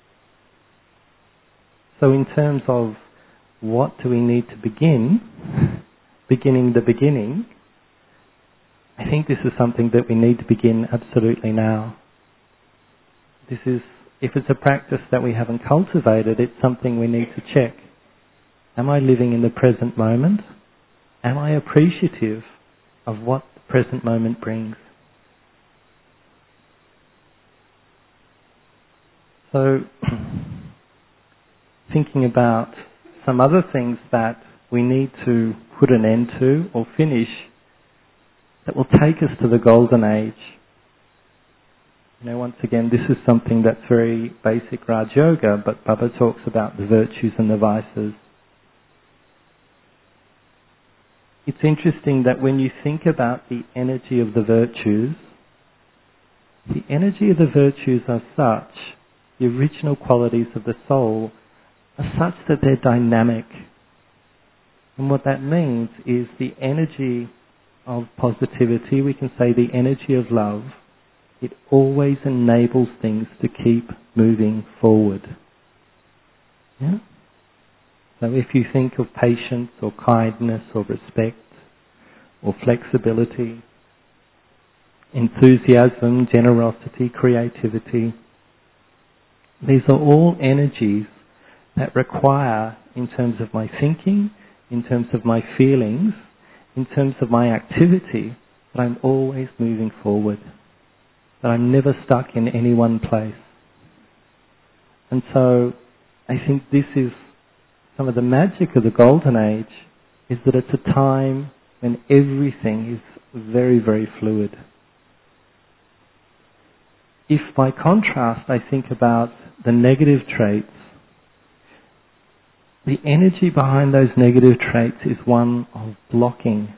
So in terms of what do we need to begin, beginning the beginning, I think this is something that we need to begin absolutely now. This is, if it's a practice that we haven't cultivated, it's something we need to check. Am I living in the present moment? Am I appreciative of what the present moment brings? So, thinking about some other things that we need to put an end to or finish that will take us to the Golden Age. You know, once again, this is something that's very basic Raj Yoga, but Baba talks about the virtues and the vices. It's interesting that when you think about the energy of the virtues, the energy of the virtues are such, the original qualities of the soul are such that they're dynamic. And what that means is the energy of positivity, we can say the energy of love, it always enables things to keep moving forward. Yeah? So if you think of patience or kindness or respect or flexibility, enthusiasm, generosity, creativity, these are all energies that require, in terms of my thinking, in terms of my feelings, in terms of my activity, that I'm always moving forward, that I'm never stuck in any one place. And so I think this is some of the magic of the Golden Age, is that it's a time when everything is very, very fluid. If by contrast I think about the negative traits, the energy behind those negative traits is one of blocking.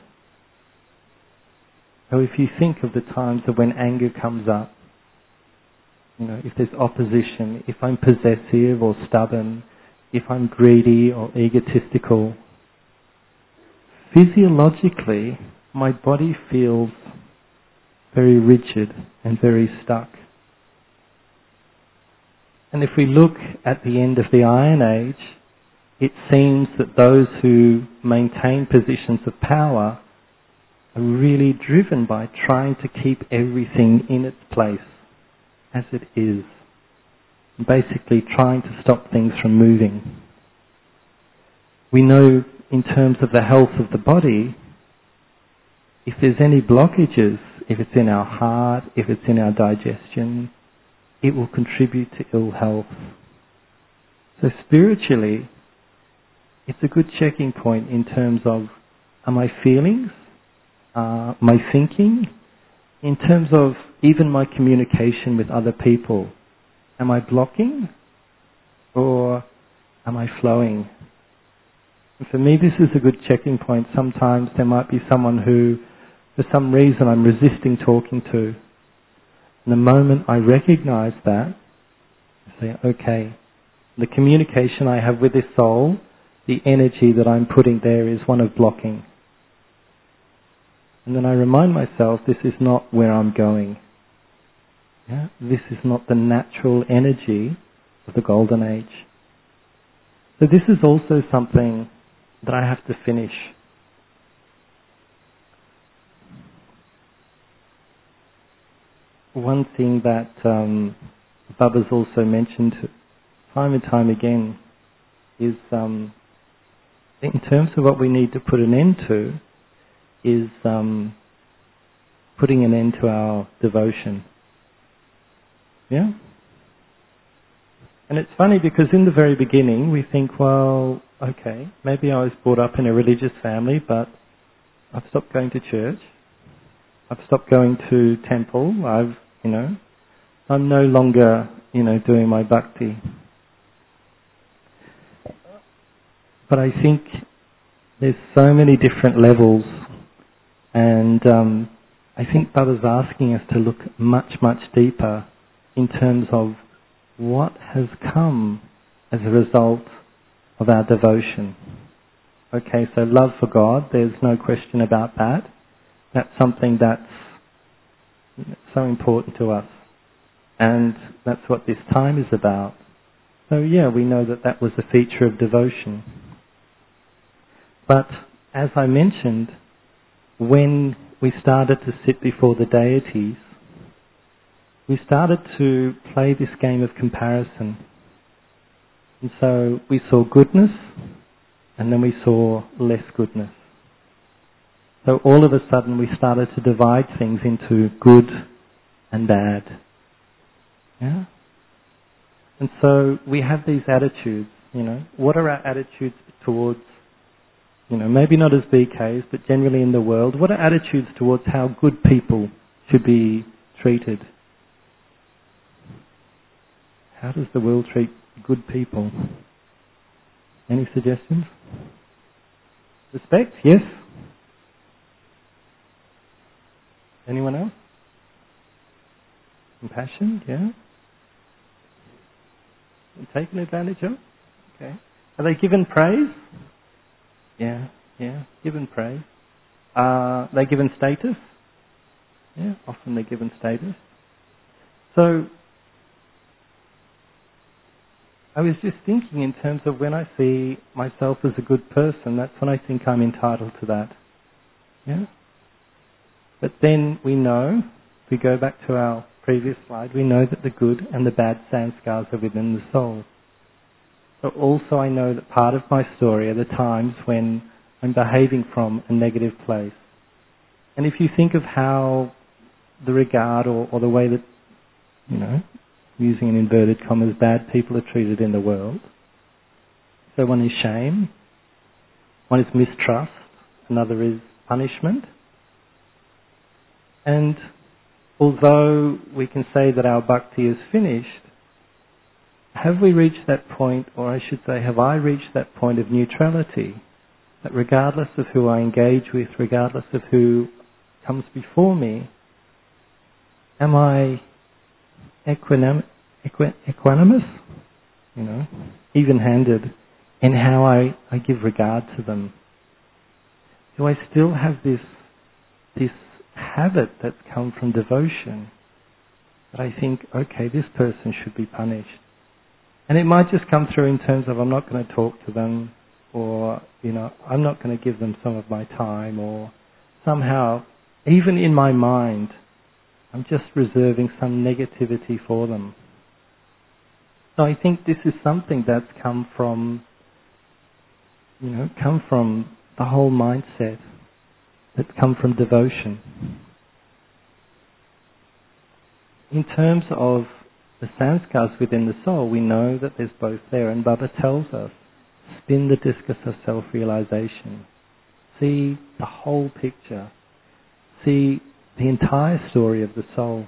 So if you think of the times of when anger comes up, you know, if there's opposition, if I'm possessive or stubborn, if I'm greedy or egotistical, physiologically my body feels very rigid and very stuck. And if we look at the end of the Iron Age, it seems that those who maintain positions of power are really driven by trying to keep everything in its place as it is. Basically trying to stop things from moving. We know in terms of the health of the body, if there's any blockages, if it's in our heart, if it's in our digestion, it will contribute to ill health. So spiritually, it's a good checking point in terms of, are my feelings, uh, my thinking, in terms of even my communication with other people, am I blocking or am I flowing? And for me, this is a good checking point. Sometimes there might be someone who, for some reason, I'm resisting talking to. And the moment I recognize that, I say, okay, the communication I have with this soul, the energy that I'm putting there is one of blocking. And then I remind myself, this is not where I'm going. Yeah? This is not the natural energy of the Golden Age. So this is also something that I have to finish. One thing that um, Baba's also mentioned time and time again is, um, in terms of what we need to put an end to, is um, putting an end to our devotion. Yeah? And it's funny because in the very beginning we think, well, okay, maybe I was brought up in a religious family, but I've stopped going to church. I've stopped going to temple. I've, you know, I'm no longer, you know, doing my bhakti. But I think there's so many different levels, and um, I think Baba's asking us to look much, much deeper in terms of what has come as a result of our devotion. Okay, so love for God, there's no question about that. That's something that's so important to us. And that's what this time is about. So yeah, we know that that was a feature of devotion. But as I mentioned, when we started to sit before the deities, we started to play this game of comparison. And so we saw goodness, and then we saw less goodness. So all of a sudden we started to divide things into good and bad. Yeah? And so we have these attitudes, you know. What are our attitudes towards, you know, maybe not as B Ks, but generally in the world, what are attitudes towards how good people should be treated? How does the world treat good people? Any suggestions? Respect? Yes? Anyone else? Compassion? Yeah? Taken advantage of? Okay. Are they given praise? Yeah, yeah, given praise. uh, they're given status. Yeah, often they're given status. So I was just thinking in terms of when I see myself as a good person, that's when I think I'm entitled to that. Yeah. But then we know, if we go back to our previous slide, we know that the good and the bad sanskars are within the soul. So also I know that part of my story are the times when I'm behaving from a negative place. And if you think of how the regard or, or the way that, you know, using in inverted commas, bad people are treated in the world. So one is shame, one is mistrust, another is punishment. And although we can say that our bhakti is finished, have we reached that point, or I should say, have I reached that point of neutrality, that regardless of who I engage with, regardless of who comes before me, am I equanim- equi- equanimous, you know, even-handed in how I, I give regard to them? Do I still have this this habit that's come from devotion that I think, okay, this person should be punished? And it might just come through in terms of I'm not going to talk to them, or, you know, I'm not going to give them some of my time, or somehow, even in my mind, I'm just reserving some negativity for them. So I think this is something that's come from, you know, come from the whole mindset, that's come from devotion. In terms of the sanskars within the soul, we know that there's both there, and Baba tells us, spin the discus of self-realization. See the whole picture. See the entire story of the soul.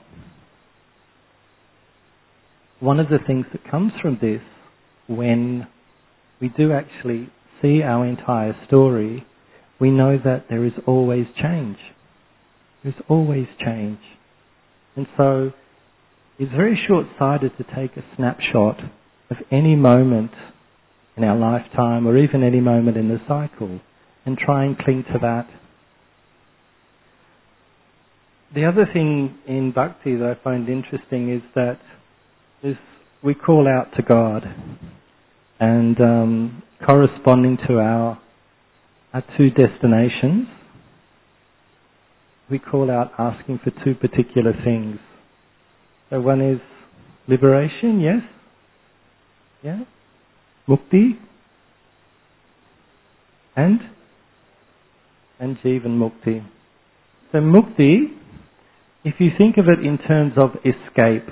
One of the things that comes from this, when we do actually see our entire story, we know that there is always change. There's always change. And so it's very short-sighted to take a snapshot of any moment in our lifetime, or even any moment in the cycle, and try and cling to that. The other thing in bhakti that I find interesting is that is we call out to God, and um, corresponding to our, our two destinations, we call out asking for two particular things. So one is liberation, yes? Yeah? Mukti? And? And Jivan Mukti. So Mukti, if you think of it in terms of escape,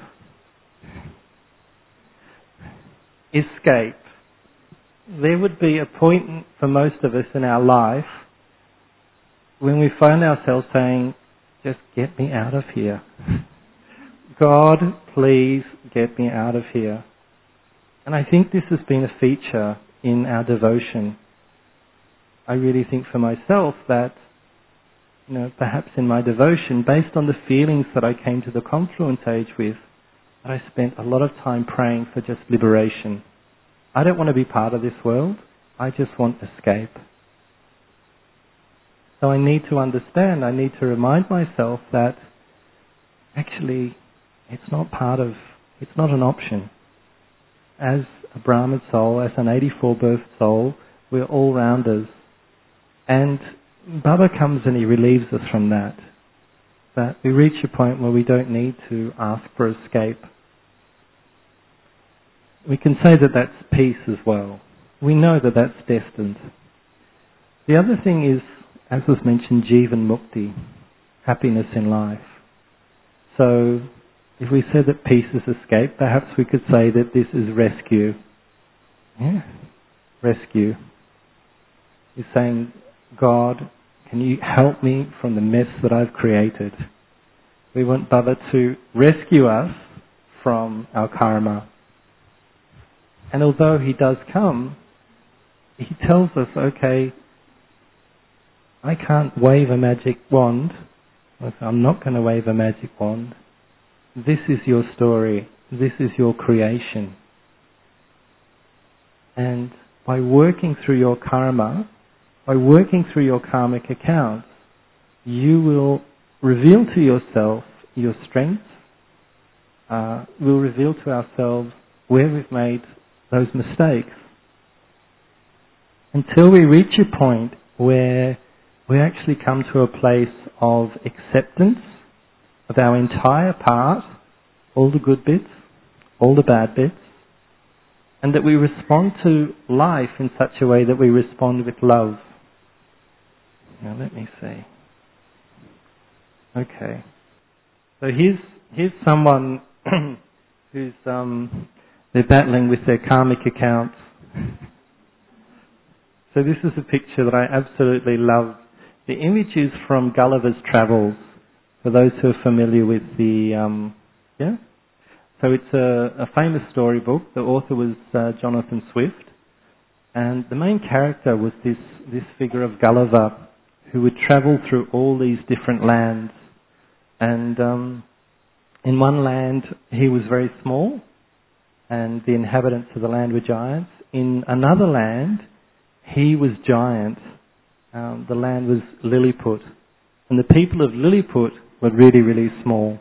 escape, there would be a point for most of us in our life when we find ourselves saying, just get me out of here. God, please get me out of here. And I think this has been a feature in our devotion. I really think for myself that, you know, perhaps in my devotion, based on the feelings that I came to the confluence age with, that I spent a lot of time praying for just liberation. I don't want to be part of this world. I just want escape. So I need to understand, I need to remind myself that actually it's not part of, it's not an option. As a Brahman soul, as an eighty-four birth soul, we're all rounders. And Baba comes and he relieves us from that. That we reach a point where we don't need to ask for escape. We can say that that's peace as well. We know that that's destined. The other thing is, as was mentioned, Jivan Mukti, happiness in life. So, if we said that peace is escape, perhaps we could say that this is rescue. Yeah, rescue. He's saying, God, can you help me from the mess that I've created? We want Baba to rescue us from our karma. And although he does come, he tells us, okay, I can't wave a magic wand. I'm not going to wave a magic wand. This is your story. This is your creation. And by working through your karma, by working through your karmic accounts, you will reveal to yourself your strengths, uh, we'll reveal to ourselves where we've made those mistakes. Until we reach a point where we actually come to a place of acceptance of our entire part, all the good bits, all the bad bits, and that we respond to life in such a way that we respond with love. Now let me see. Okay. So here's here's someone who's um they're battling with their karmic accounts. So this is a picture that I absolutely love. The image is from Gulliver's Travels, for those who are familiar with the um yeah. So it's a, a famous storybook. The author was uh, Jonathan Swift, and the main character was this this figure of Gulliver, who would travel through all these different lands. And um, in one land, he was very small, and the inhabitants of the land were giants. In another land, he was giant. Um, the land was Lilliput. And the people of Lilliput were really, really small.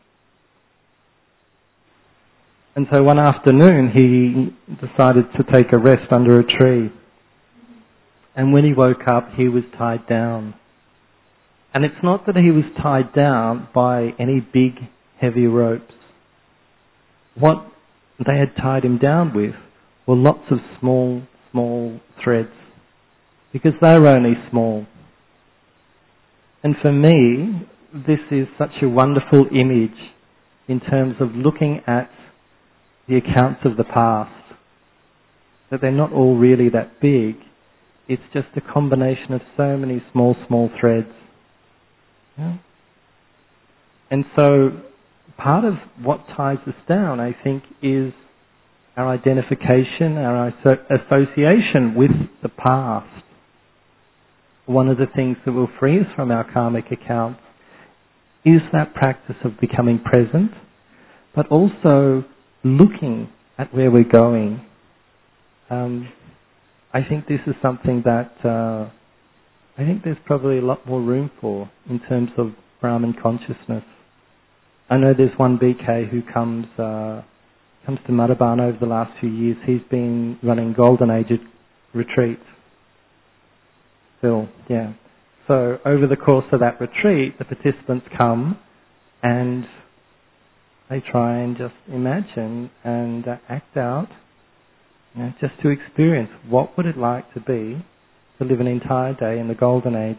And so one afternoon, he decided to take a rest under a tree. And when he woke up, he was tied down. And it's not that he was tied down by any big, heavy ropes. What they had tied him down with were lots of small, small threads, because they were only small. And for me, this is such a wonderful image in terms of looking at the accounts of the past, that they're not all really that big. It's just a combination of so many small, small threads. Yeah. And so part of what ties us down, I think, is our identification, our association with the past. One of the things that will free us from our karmic accounts is that practice of becoming present, but also looking at where we're going. Um, I think this is something that uh, I think there's probably a lot more room for in terms of Brahman consciousness. I know there's one B K who comes uh, comes to Madhaban over the last few years. He's been running Golden Age retreats. Still, yeah. So over the course of that retreat, the participants come and they try and just imagine and uh, act out, you know, just to experience what would it like to be to live an entire day in the Golden Age.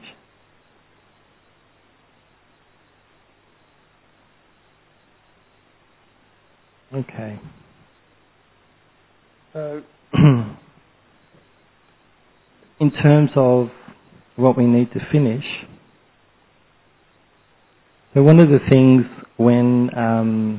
Okay. So, in terms of what we need to finish, so one of the things when, um,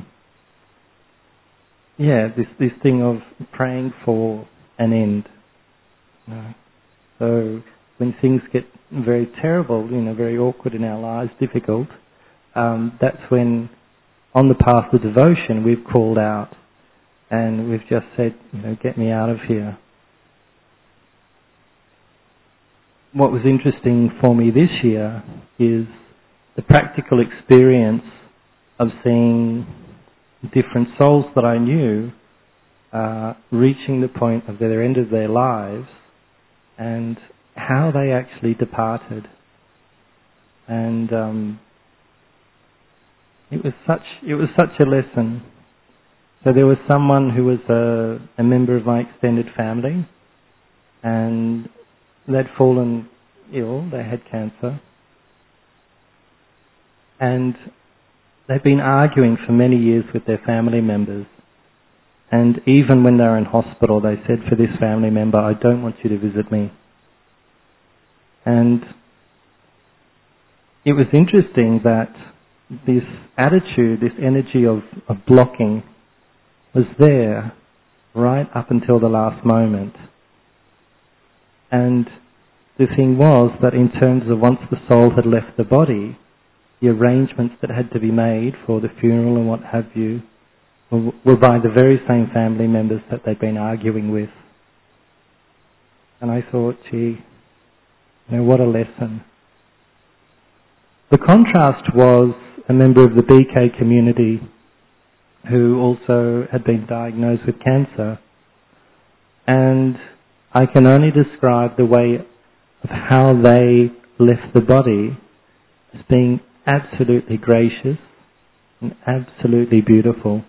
yeah, this this thing of praying for an end. You know, so when things get very terrible, you know, very awkward in our lives, difficult, um, that's when, on the path of devotion, we've called out and we've just said, you know, get me out of here. What was interesting for me this year is the practical experience of seeing different souls that I knew uh, reaching the point of their end of their lives and how they actually departed. And um, it was such it was such a lesson. So there was someone who was a, a member of my extended family, and they'd fallen ill. They had cancer, and they'd been arguing for many years with their family members. And even when they were in hospital, they said for this family member, I don't want you to visit me. And it was interesting that this attitude, this energy of, of blocking was there right up until the last moment. And the thing was that in terms of once the soul had left the body, the arrangements that had to be made for the funeral and what have you were, were by the very same family members that they'd been arguing with. And I thought, gee, you know, what a lesson. The contrast was a member of the B K community who also had been diagnosed with cancer. And I can only describe the way of how they left the body as being absolutely gracious and absolutely beautiful.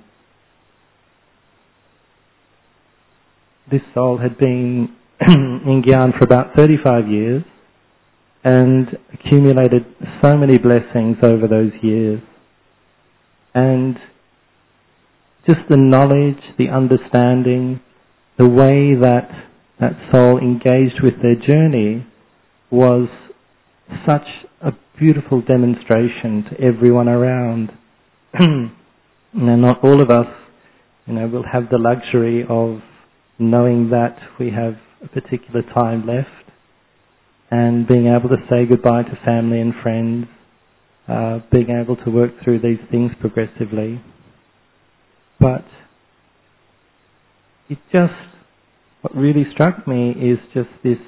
This soul had been in Gyan for about thirty-five years and accumulated so many blessings over those years. And just the knowledge, the understanding, the way that that soul engaged with their journey was such a beautiful demonstration to everyone around. Now, not all of us, you know, will have the luxury of knowing that we have a particular time left and being able to say goodbye to family and friends, uh, being able to work through these things progressively. But it just, what really struck me is just this,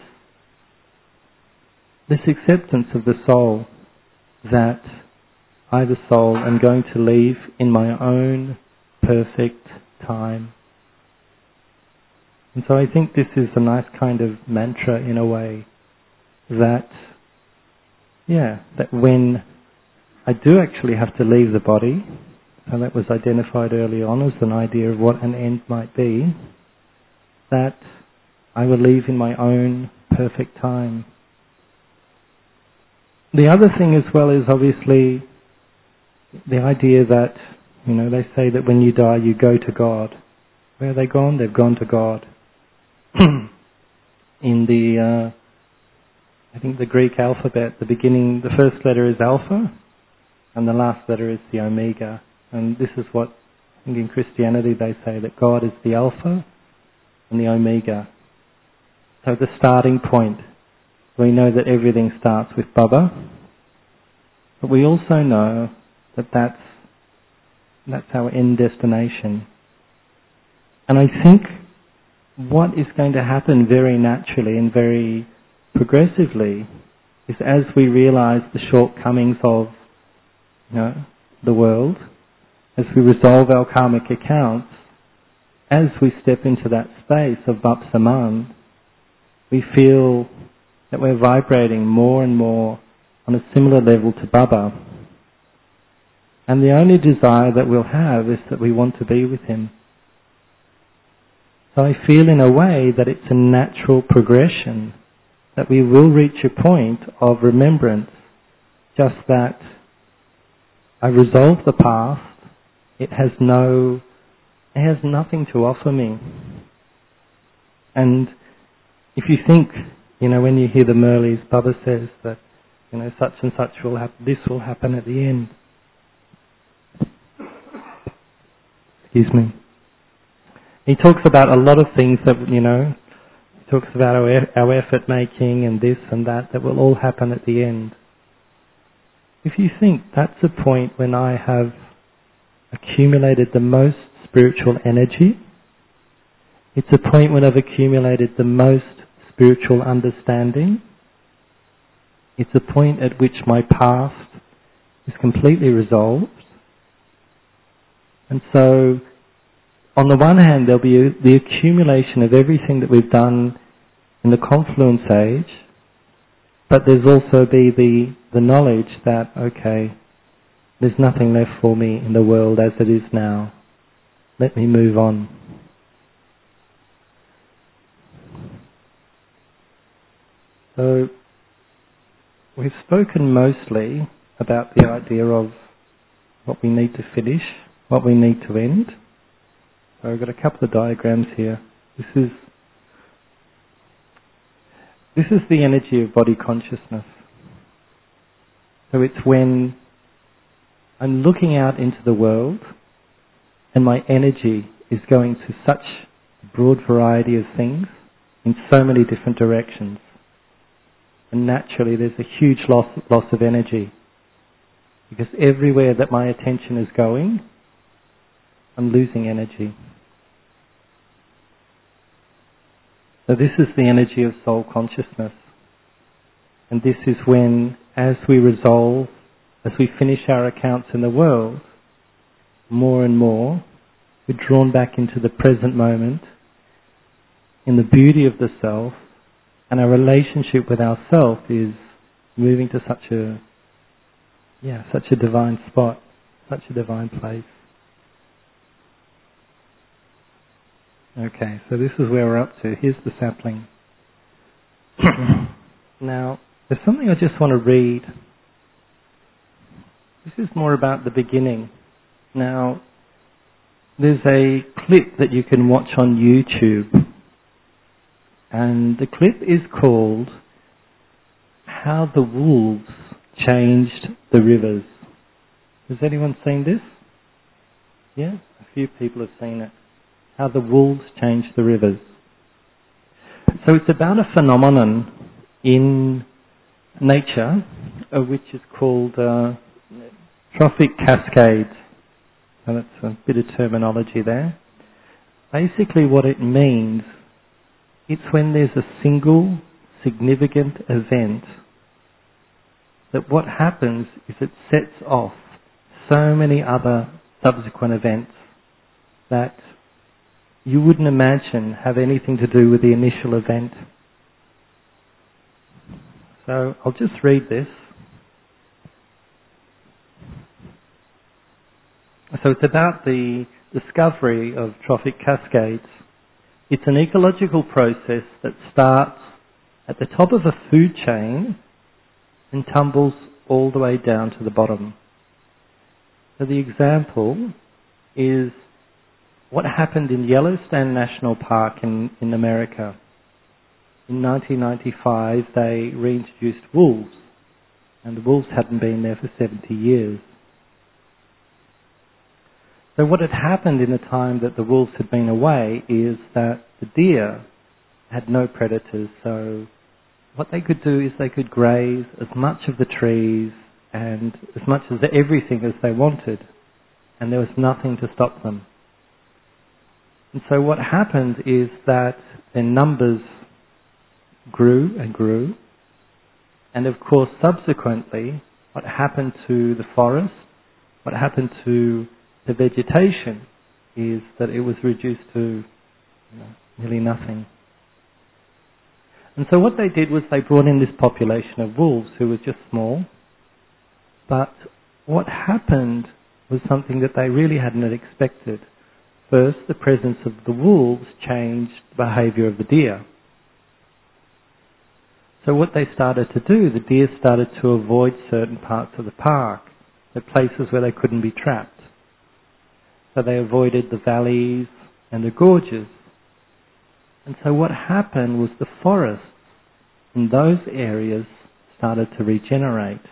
this acceptance of the soul that I, the soul, am going to leave in my own perfect time. And so I think this is a nice kind of mantra in a way that, yeah, that when I do actually have to leave the body, and that was identified early on as an idea of what an end might be, that I will leave in my own perfect time. The other thing as well is obviously the idea that, you know, they say that when you die you go to God. Where are they gone? They've gone to God. In the, uh, I think the Greek alphabet, the beginning, the first letter is Alpha, and the last letter is the Omega. And this is what, I think in Christianity they say, that God is the Alpha and the Omega. So the starting point, we know that everything starts with Baba, but we also know that that's, that's our end destination. And I think what is going to happen very naturally and very progressively is as we realize the shortcomings of, you know, the world, as we resolve our karmic accounts, as we step into that space of Bapsaman, we feel that we're vibrating more and more on a similar level to Baba. And the only desire that we'll have is that we want to be with him. So I feel in a way that it's a natural progression, that we will reach a point of remembrance, just that I resolve the past, it has no, it has nothing to offer me. And if you think, you know, when you hear the Murlis, Baba says that, you know, such and such will happen, this will happen at the end. Excuse me. He talks about a lot of things that, you know, he talks about our, our effort making and this and that, that will all happen at the end. If you think that's a point when I have accumulated the most spiritual energy, it's a point when I've accumulated the most spiritual understanding, it's a point at which my past is completely resolved. And so, on the one hand, there'll be a, the accumulation of everything that we've done in the confluence age, but there's also be the, the knowledge that, okay, there's nothing left for me in the world as it is now. Let me move on. So, we've spoken mostly about the idea of what we need to finish, what we need to end. So I've got a couple of diagrams here. This is this is the energy of body consciousness. So it's when I'm looking out into the world and my energy is going to such a broad variety of things in so many different directions. And naturally there's a huge loss, loss of energy. Because everywhere that my attention is going, I'm losing energy. So this is the energy of soul consciousness. And this is when, as we resolve as we finish our accounts in the world, more and more we're drawn back into the present moment, in the beauty of the self, and our relationship with ourself is moving to such a, yeah, such a divine spot, such a divine place. Okay, so this is where we're up to. Here's the sapling. Now, there's something I just want to read. This is more about the beginning. Now, there's a clip that you can watch on YouTube, and the clip is called How the Wolves Changed the Rivers. Has anyone seen this? Yeah, a few people have seen it. How the wolves changed the rivers. So it's about a phenomenon in nature, uh, which is called uh, trophic cascades. So that's a bit of terminology there. Basically what it means, it's when there's a single significant event that what happens is it sets off so many other subsequent events that you wouldn't imagine have anything to do with the initial event. So I'll just read this. So it's about the discovery of trophic cascades. It's an ecological process that starts at the top of a food chain and tumbles all the way down to the bottom. So the example is what happened in Yellowstone National Park in, in America. In nineteen ninety-five, they reintroduced wolves, and the wolves hadn't been there for seventy years. So what had happened in the time that the wolves had been away is that the deer had no predators, so what they could do is they could graze as much of the trees and as much of the everything as they wanted, and there was nothing to stop them. And so what happened is that their numbers grew and grew, and of course subsequently what happened to the forest, what happened to the vegetation is that it was reduced to you know, nearly nothing. And so what they did was they brought in this population of wolves who were just small, but what happened was something that they really hadn't expected. First, the presence of the wolves changed the behaviour of the deer. So what they started to do, the deer started to avoid certain parts of the park, the places where they couldn't be trapped. So they avoided the valleys and the gorges. And so what happened was the forests in those areas started to regenerate.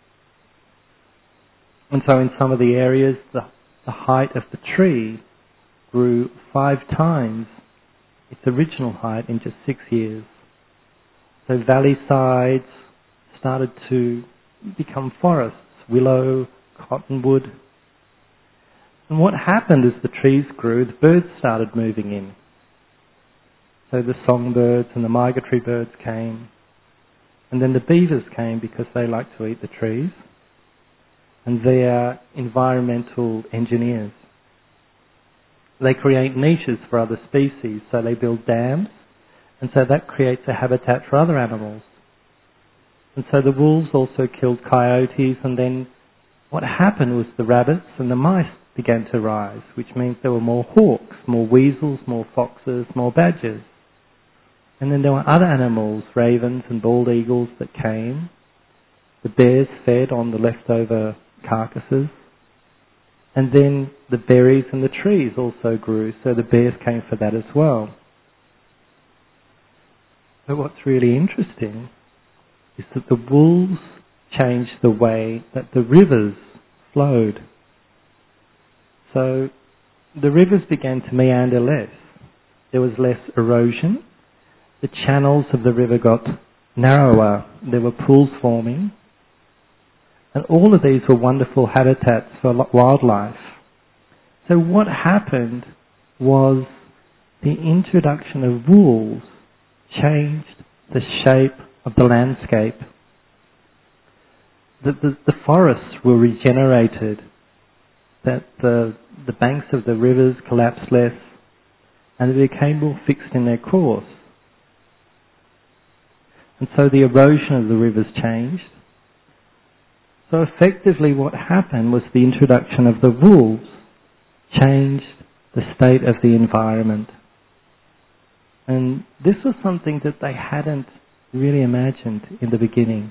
And so in some of the areas, the, the height of the tree grew five times its original height in just six years. So valley sides started to become forests, willow, cottonwood. And what happened as the trees grew, the birds started moving in. So the songbirds and the migratory birds came. And then the beavers came because they like to eat the trees. And they are environmental engineers. They create niches for other species, so they build dams, and so that creates a habitat for other animals. And so the wolves also killed coyotes, and then what happened was the rabbits and the mice began to rise, which means there were more hawks, more weasels, more foxes, more badgers. And then there were other animals, ravens and bald eagles that came. The bears fed on the leftover carcasses. And then the berries and the trees also grew, so the bears came for that as well. But what's really interesting is that the wolves changed the way that the rivers flowed. So the rivers began to meander less. There was less erosion. The channels of the river got narrower. There were pools forming. And all of these were wonderful habitats for wildlife. So what happened was the introduction of wolves changed the shape of the landscape. that the, the forests were regenerated, that the, the banks of the rivers collapsed less, and they became more fixed in their course. And so the erosion of the rivers changed. So effectively what happened was the introduction of the wolves changed the state of the environment. And this was something that they hadn't really imagined in the beginning.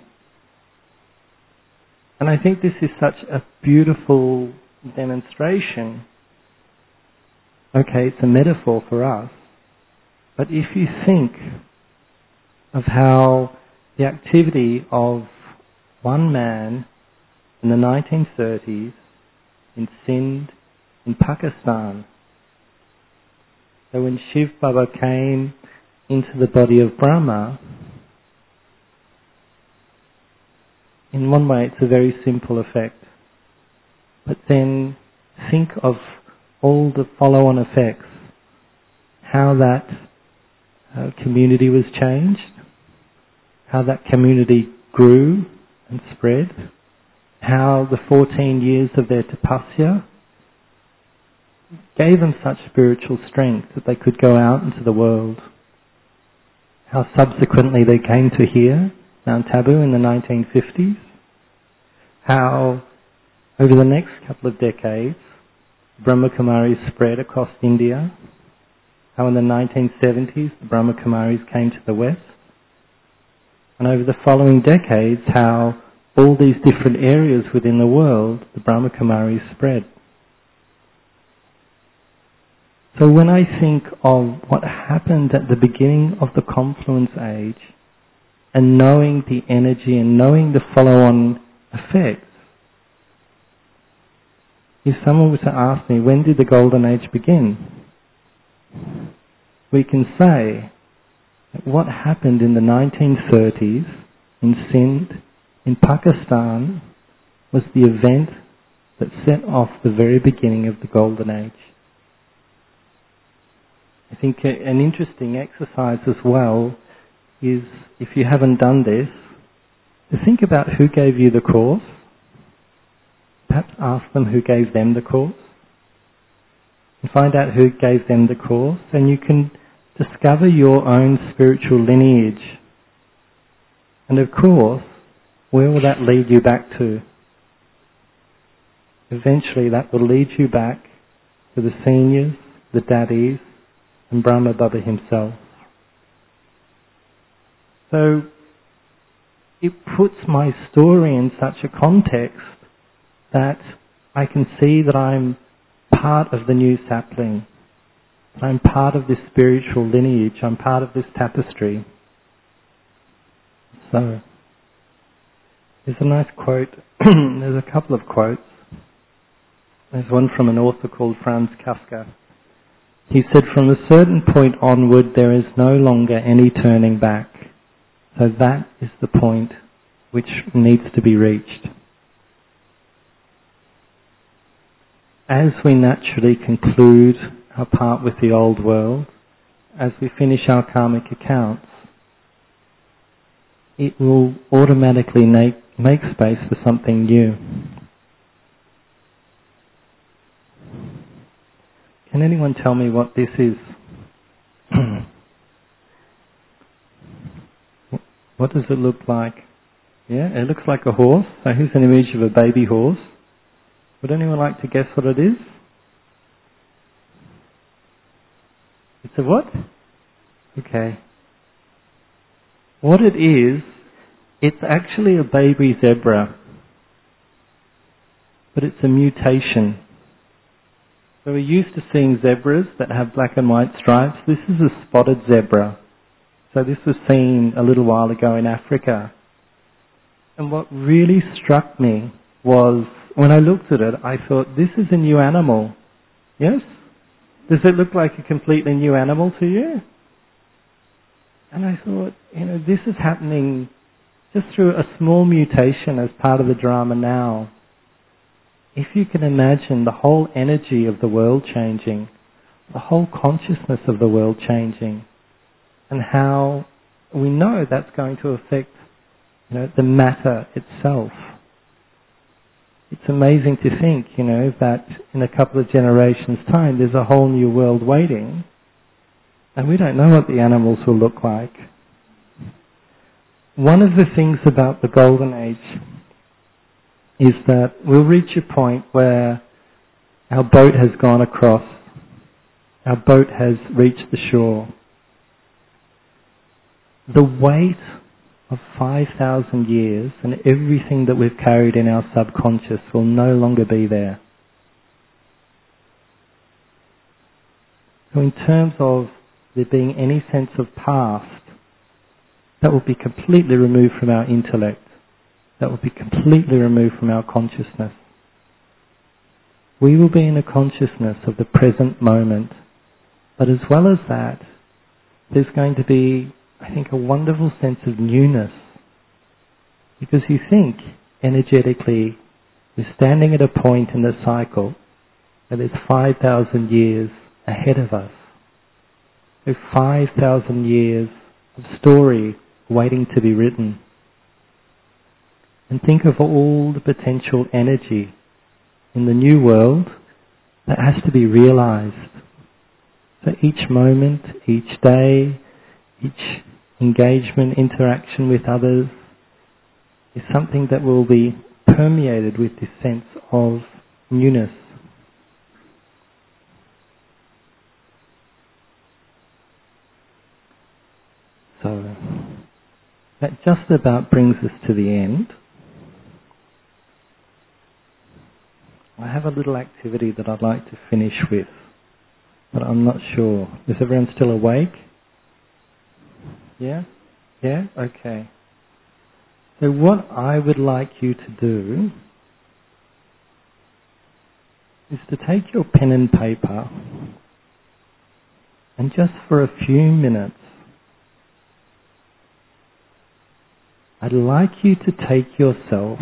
And I think this is such a beautiful demonstration. Okay, it's a metaphor for us, but if you think of how the activity of one man in the nineteen thirties in Sindh, in Pakistan, so when Shiv Baba came into the body of Brahma, in one way it's a very simple effect. But then think of all the follow-on effects, how that uh, community was changed, how that community grew and spread, how the fourteen years of their tapasya gave them such spiritual strength that they could go out into the world. How subsequently they came to here, Mount Tabu in the nineteen fifties. How over the next couple of decades, Brahma Kumaris spread across India. How in the nineteen seventies, the Brahma Kumaris came to the west. And over the following decades, how all these different areas within the world, the Brahma Kumaris spread. So when I think of what happened at the beginning of the confluence age, and knowing the energy and knowing the follow-on effects, if someone was to ask me, when did the Golden Age begin? We can say that what happened in the nineteen thirties in Sindh, in Pakistan, was the event that set off the very beginning of the Golden Age. I think an interesting exercise as well is, if you haven't done this, to think about who gave you the course. Perhaps ask them who gave them the course. And find out who gave them the course, and you can discover your own spiritual lineage. And of course, where will that lead you back to? Eventually that will lead you back to the seniors, the daddies, and Brahma Baba himself. So it puts my story in such a context that I can see that I'm part of the new sapling. I'm part of this spiritual lineage. I'm part of this tapestry. So, there's a nice quote. There's a couple of quotes. There's one from an author called Franz Kafka. He said, from a certain point onward, there is no longer any turning back. So that is the point which needs to be reached. As we naturally conclude our part with the old world, as we finish our karmic accounts, it will automatically make, make space for something new. Can anyone tell me what this is? What does it look like? Yeah, it looks like a horse. So here's an image of a baby horse. Would anyone like to guess what it is? It's a what? Okay. What it is, it's actually a baby zebra. But it's a mutation. So we're used to seeing zebras that have black and white stripes. This is a spotted zebra. So this was seen a little while ago in Africa. And what really struck me was, when I looked at it, I thought, this is a new animal. Yes? Does it look like a completely new animal to you? And I thought, you know, this is happening just through a small mutation as part of the drama now. If you can imagine the whole energy of the world changing, the whole consciousness of the world changing, and how we know that's going to affect, you know, the matter itself. it's amazing to think, you know, that in a couple of generations' time there's a whole new world waiting, and we don't know what the animals will look like. One of the things about the Golden Age is that we'll reach a point where our boat has gone across, our boat has reached the shore. The weight of five thousand years and everything that we've carried in our subconscious will no longer be there. So in terms of there being any sense of past, that will be completely removed from our intellect. That will be completely removed from our consciousness. We will be in a consciousness of the present moment. But as well as that, there's going to be, I think, a wonderful sense of newness. Because you think, energetically, we're standing at a point in the cycle that is five thousand years ahead of us. There's five thousand years of story waiting to be written. And think of all the potential energy in the new world that has to be realized. So each moment, each day, each engagement, interaction with others is something that will be permeated with this sense of newness. So that just about brings us to the end. I have a little activity that I'd like to finish with, but I'm not sure. Is everyone still awake? Yeah? Yeah? Okay. So what I would like you to do is to take your pen and paper and just for a few minutes, I'd like you to take yourself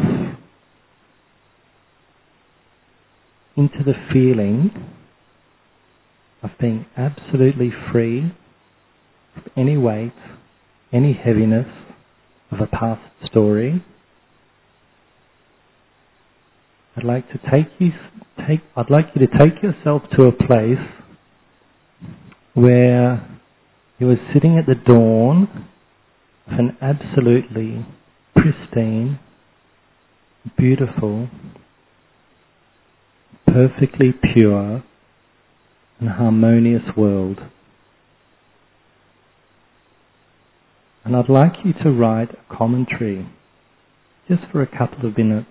into the feeling of being absolutely free of any weight, any heaviness of a past story. I'd like to take you take I'd like you to take yourself to a place where you are sitting at the dawn of an absolutely pristine, beautiful, perfectly pure and harmonious world. And I'd like you to write a commentary, just for a couple of minutes,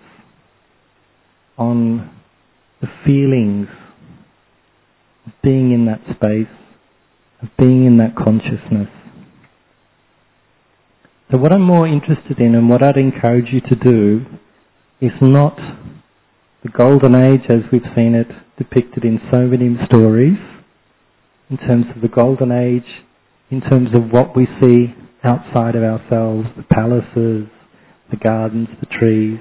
on the feelings of being in that space, of being in that consciousness. So what I'm more interested in and what I'd encourage you to do is not the Golden Age as we've seen it depicted in so many stories, in terms of the Golden Age, in terms of what we see outside of ourselves, the palaces, the gardens, the trees.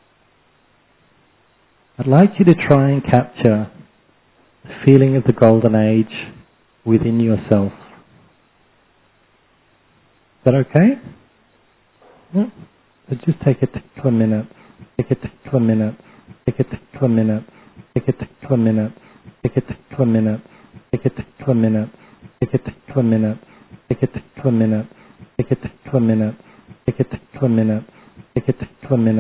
I'd like you to try and capture the feeling of the Golden Age within yourself. Is that okay? Yeah. So just take a couple of minutes, take a couple of minutes, take a couple of minutes, take a couple of minutes, take a couple of minutes, take a couple of minutes, take a couple of minutes, take a couple of minutes, take a couple of minutes, take a couple of minutes, take a couple of minutes.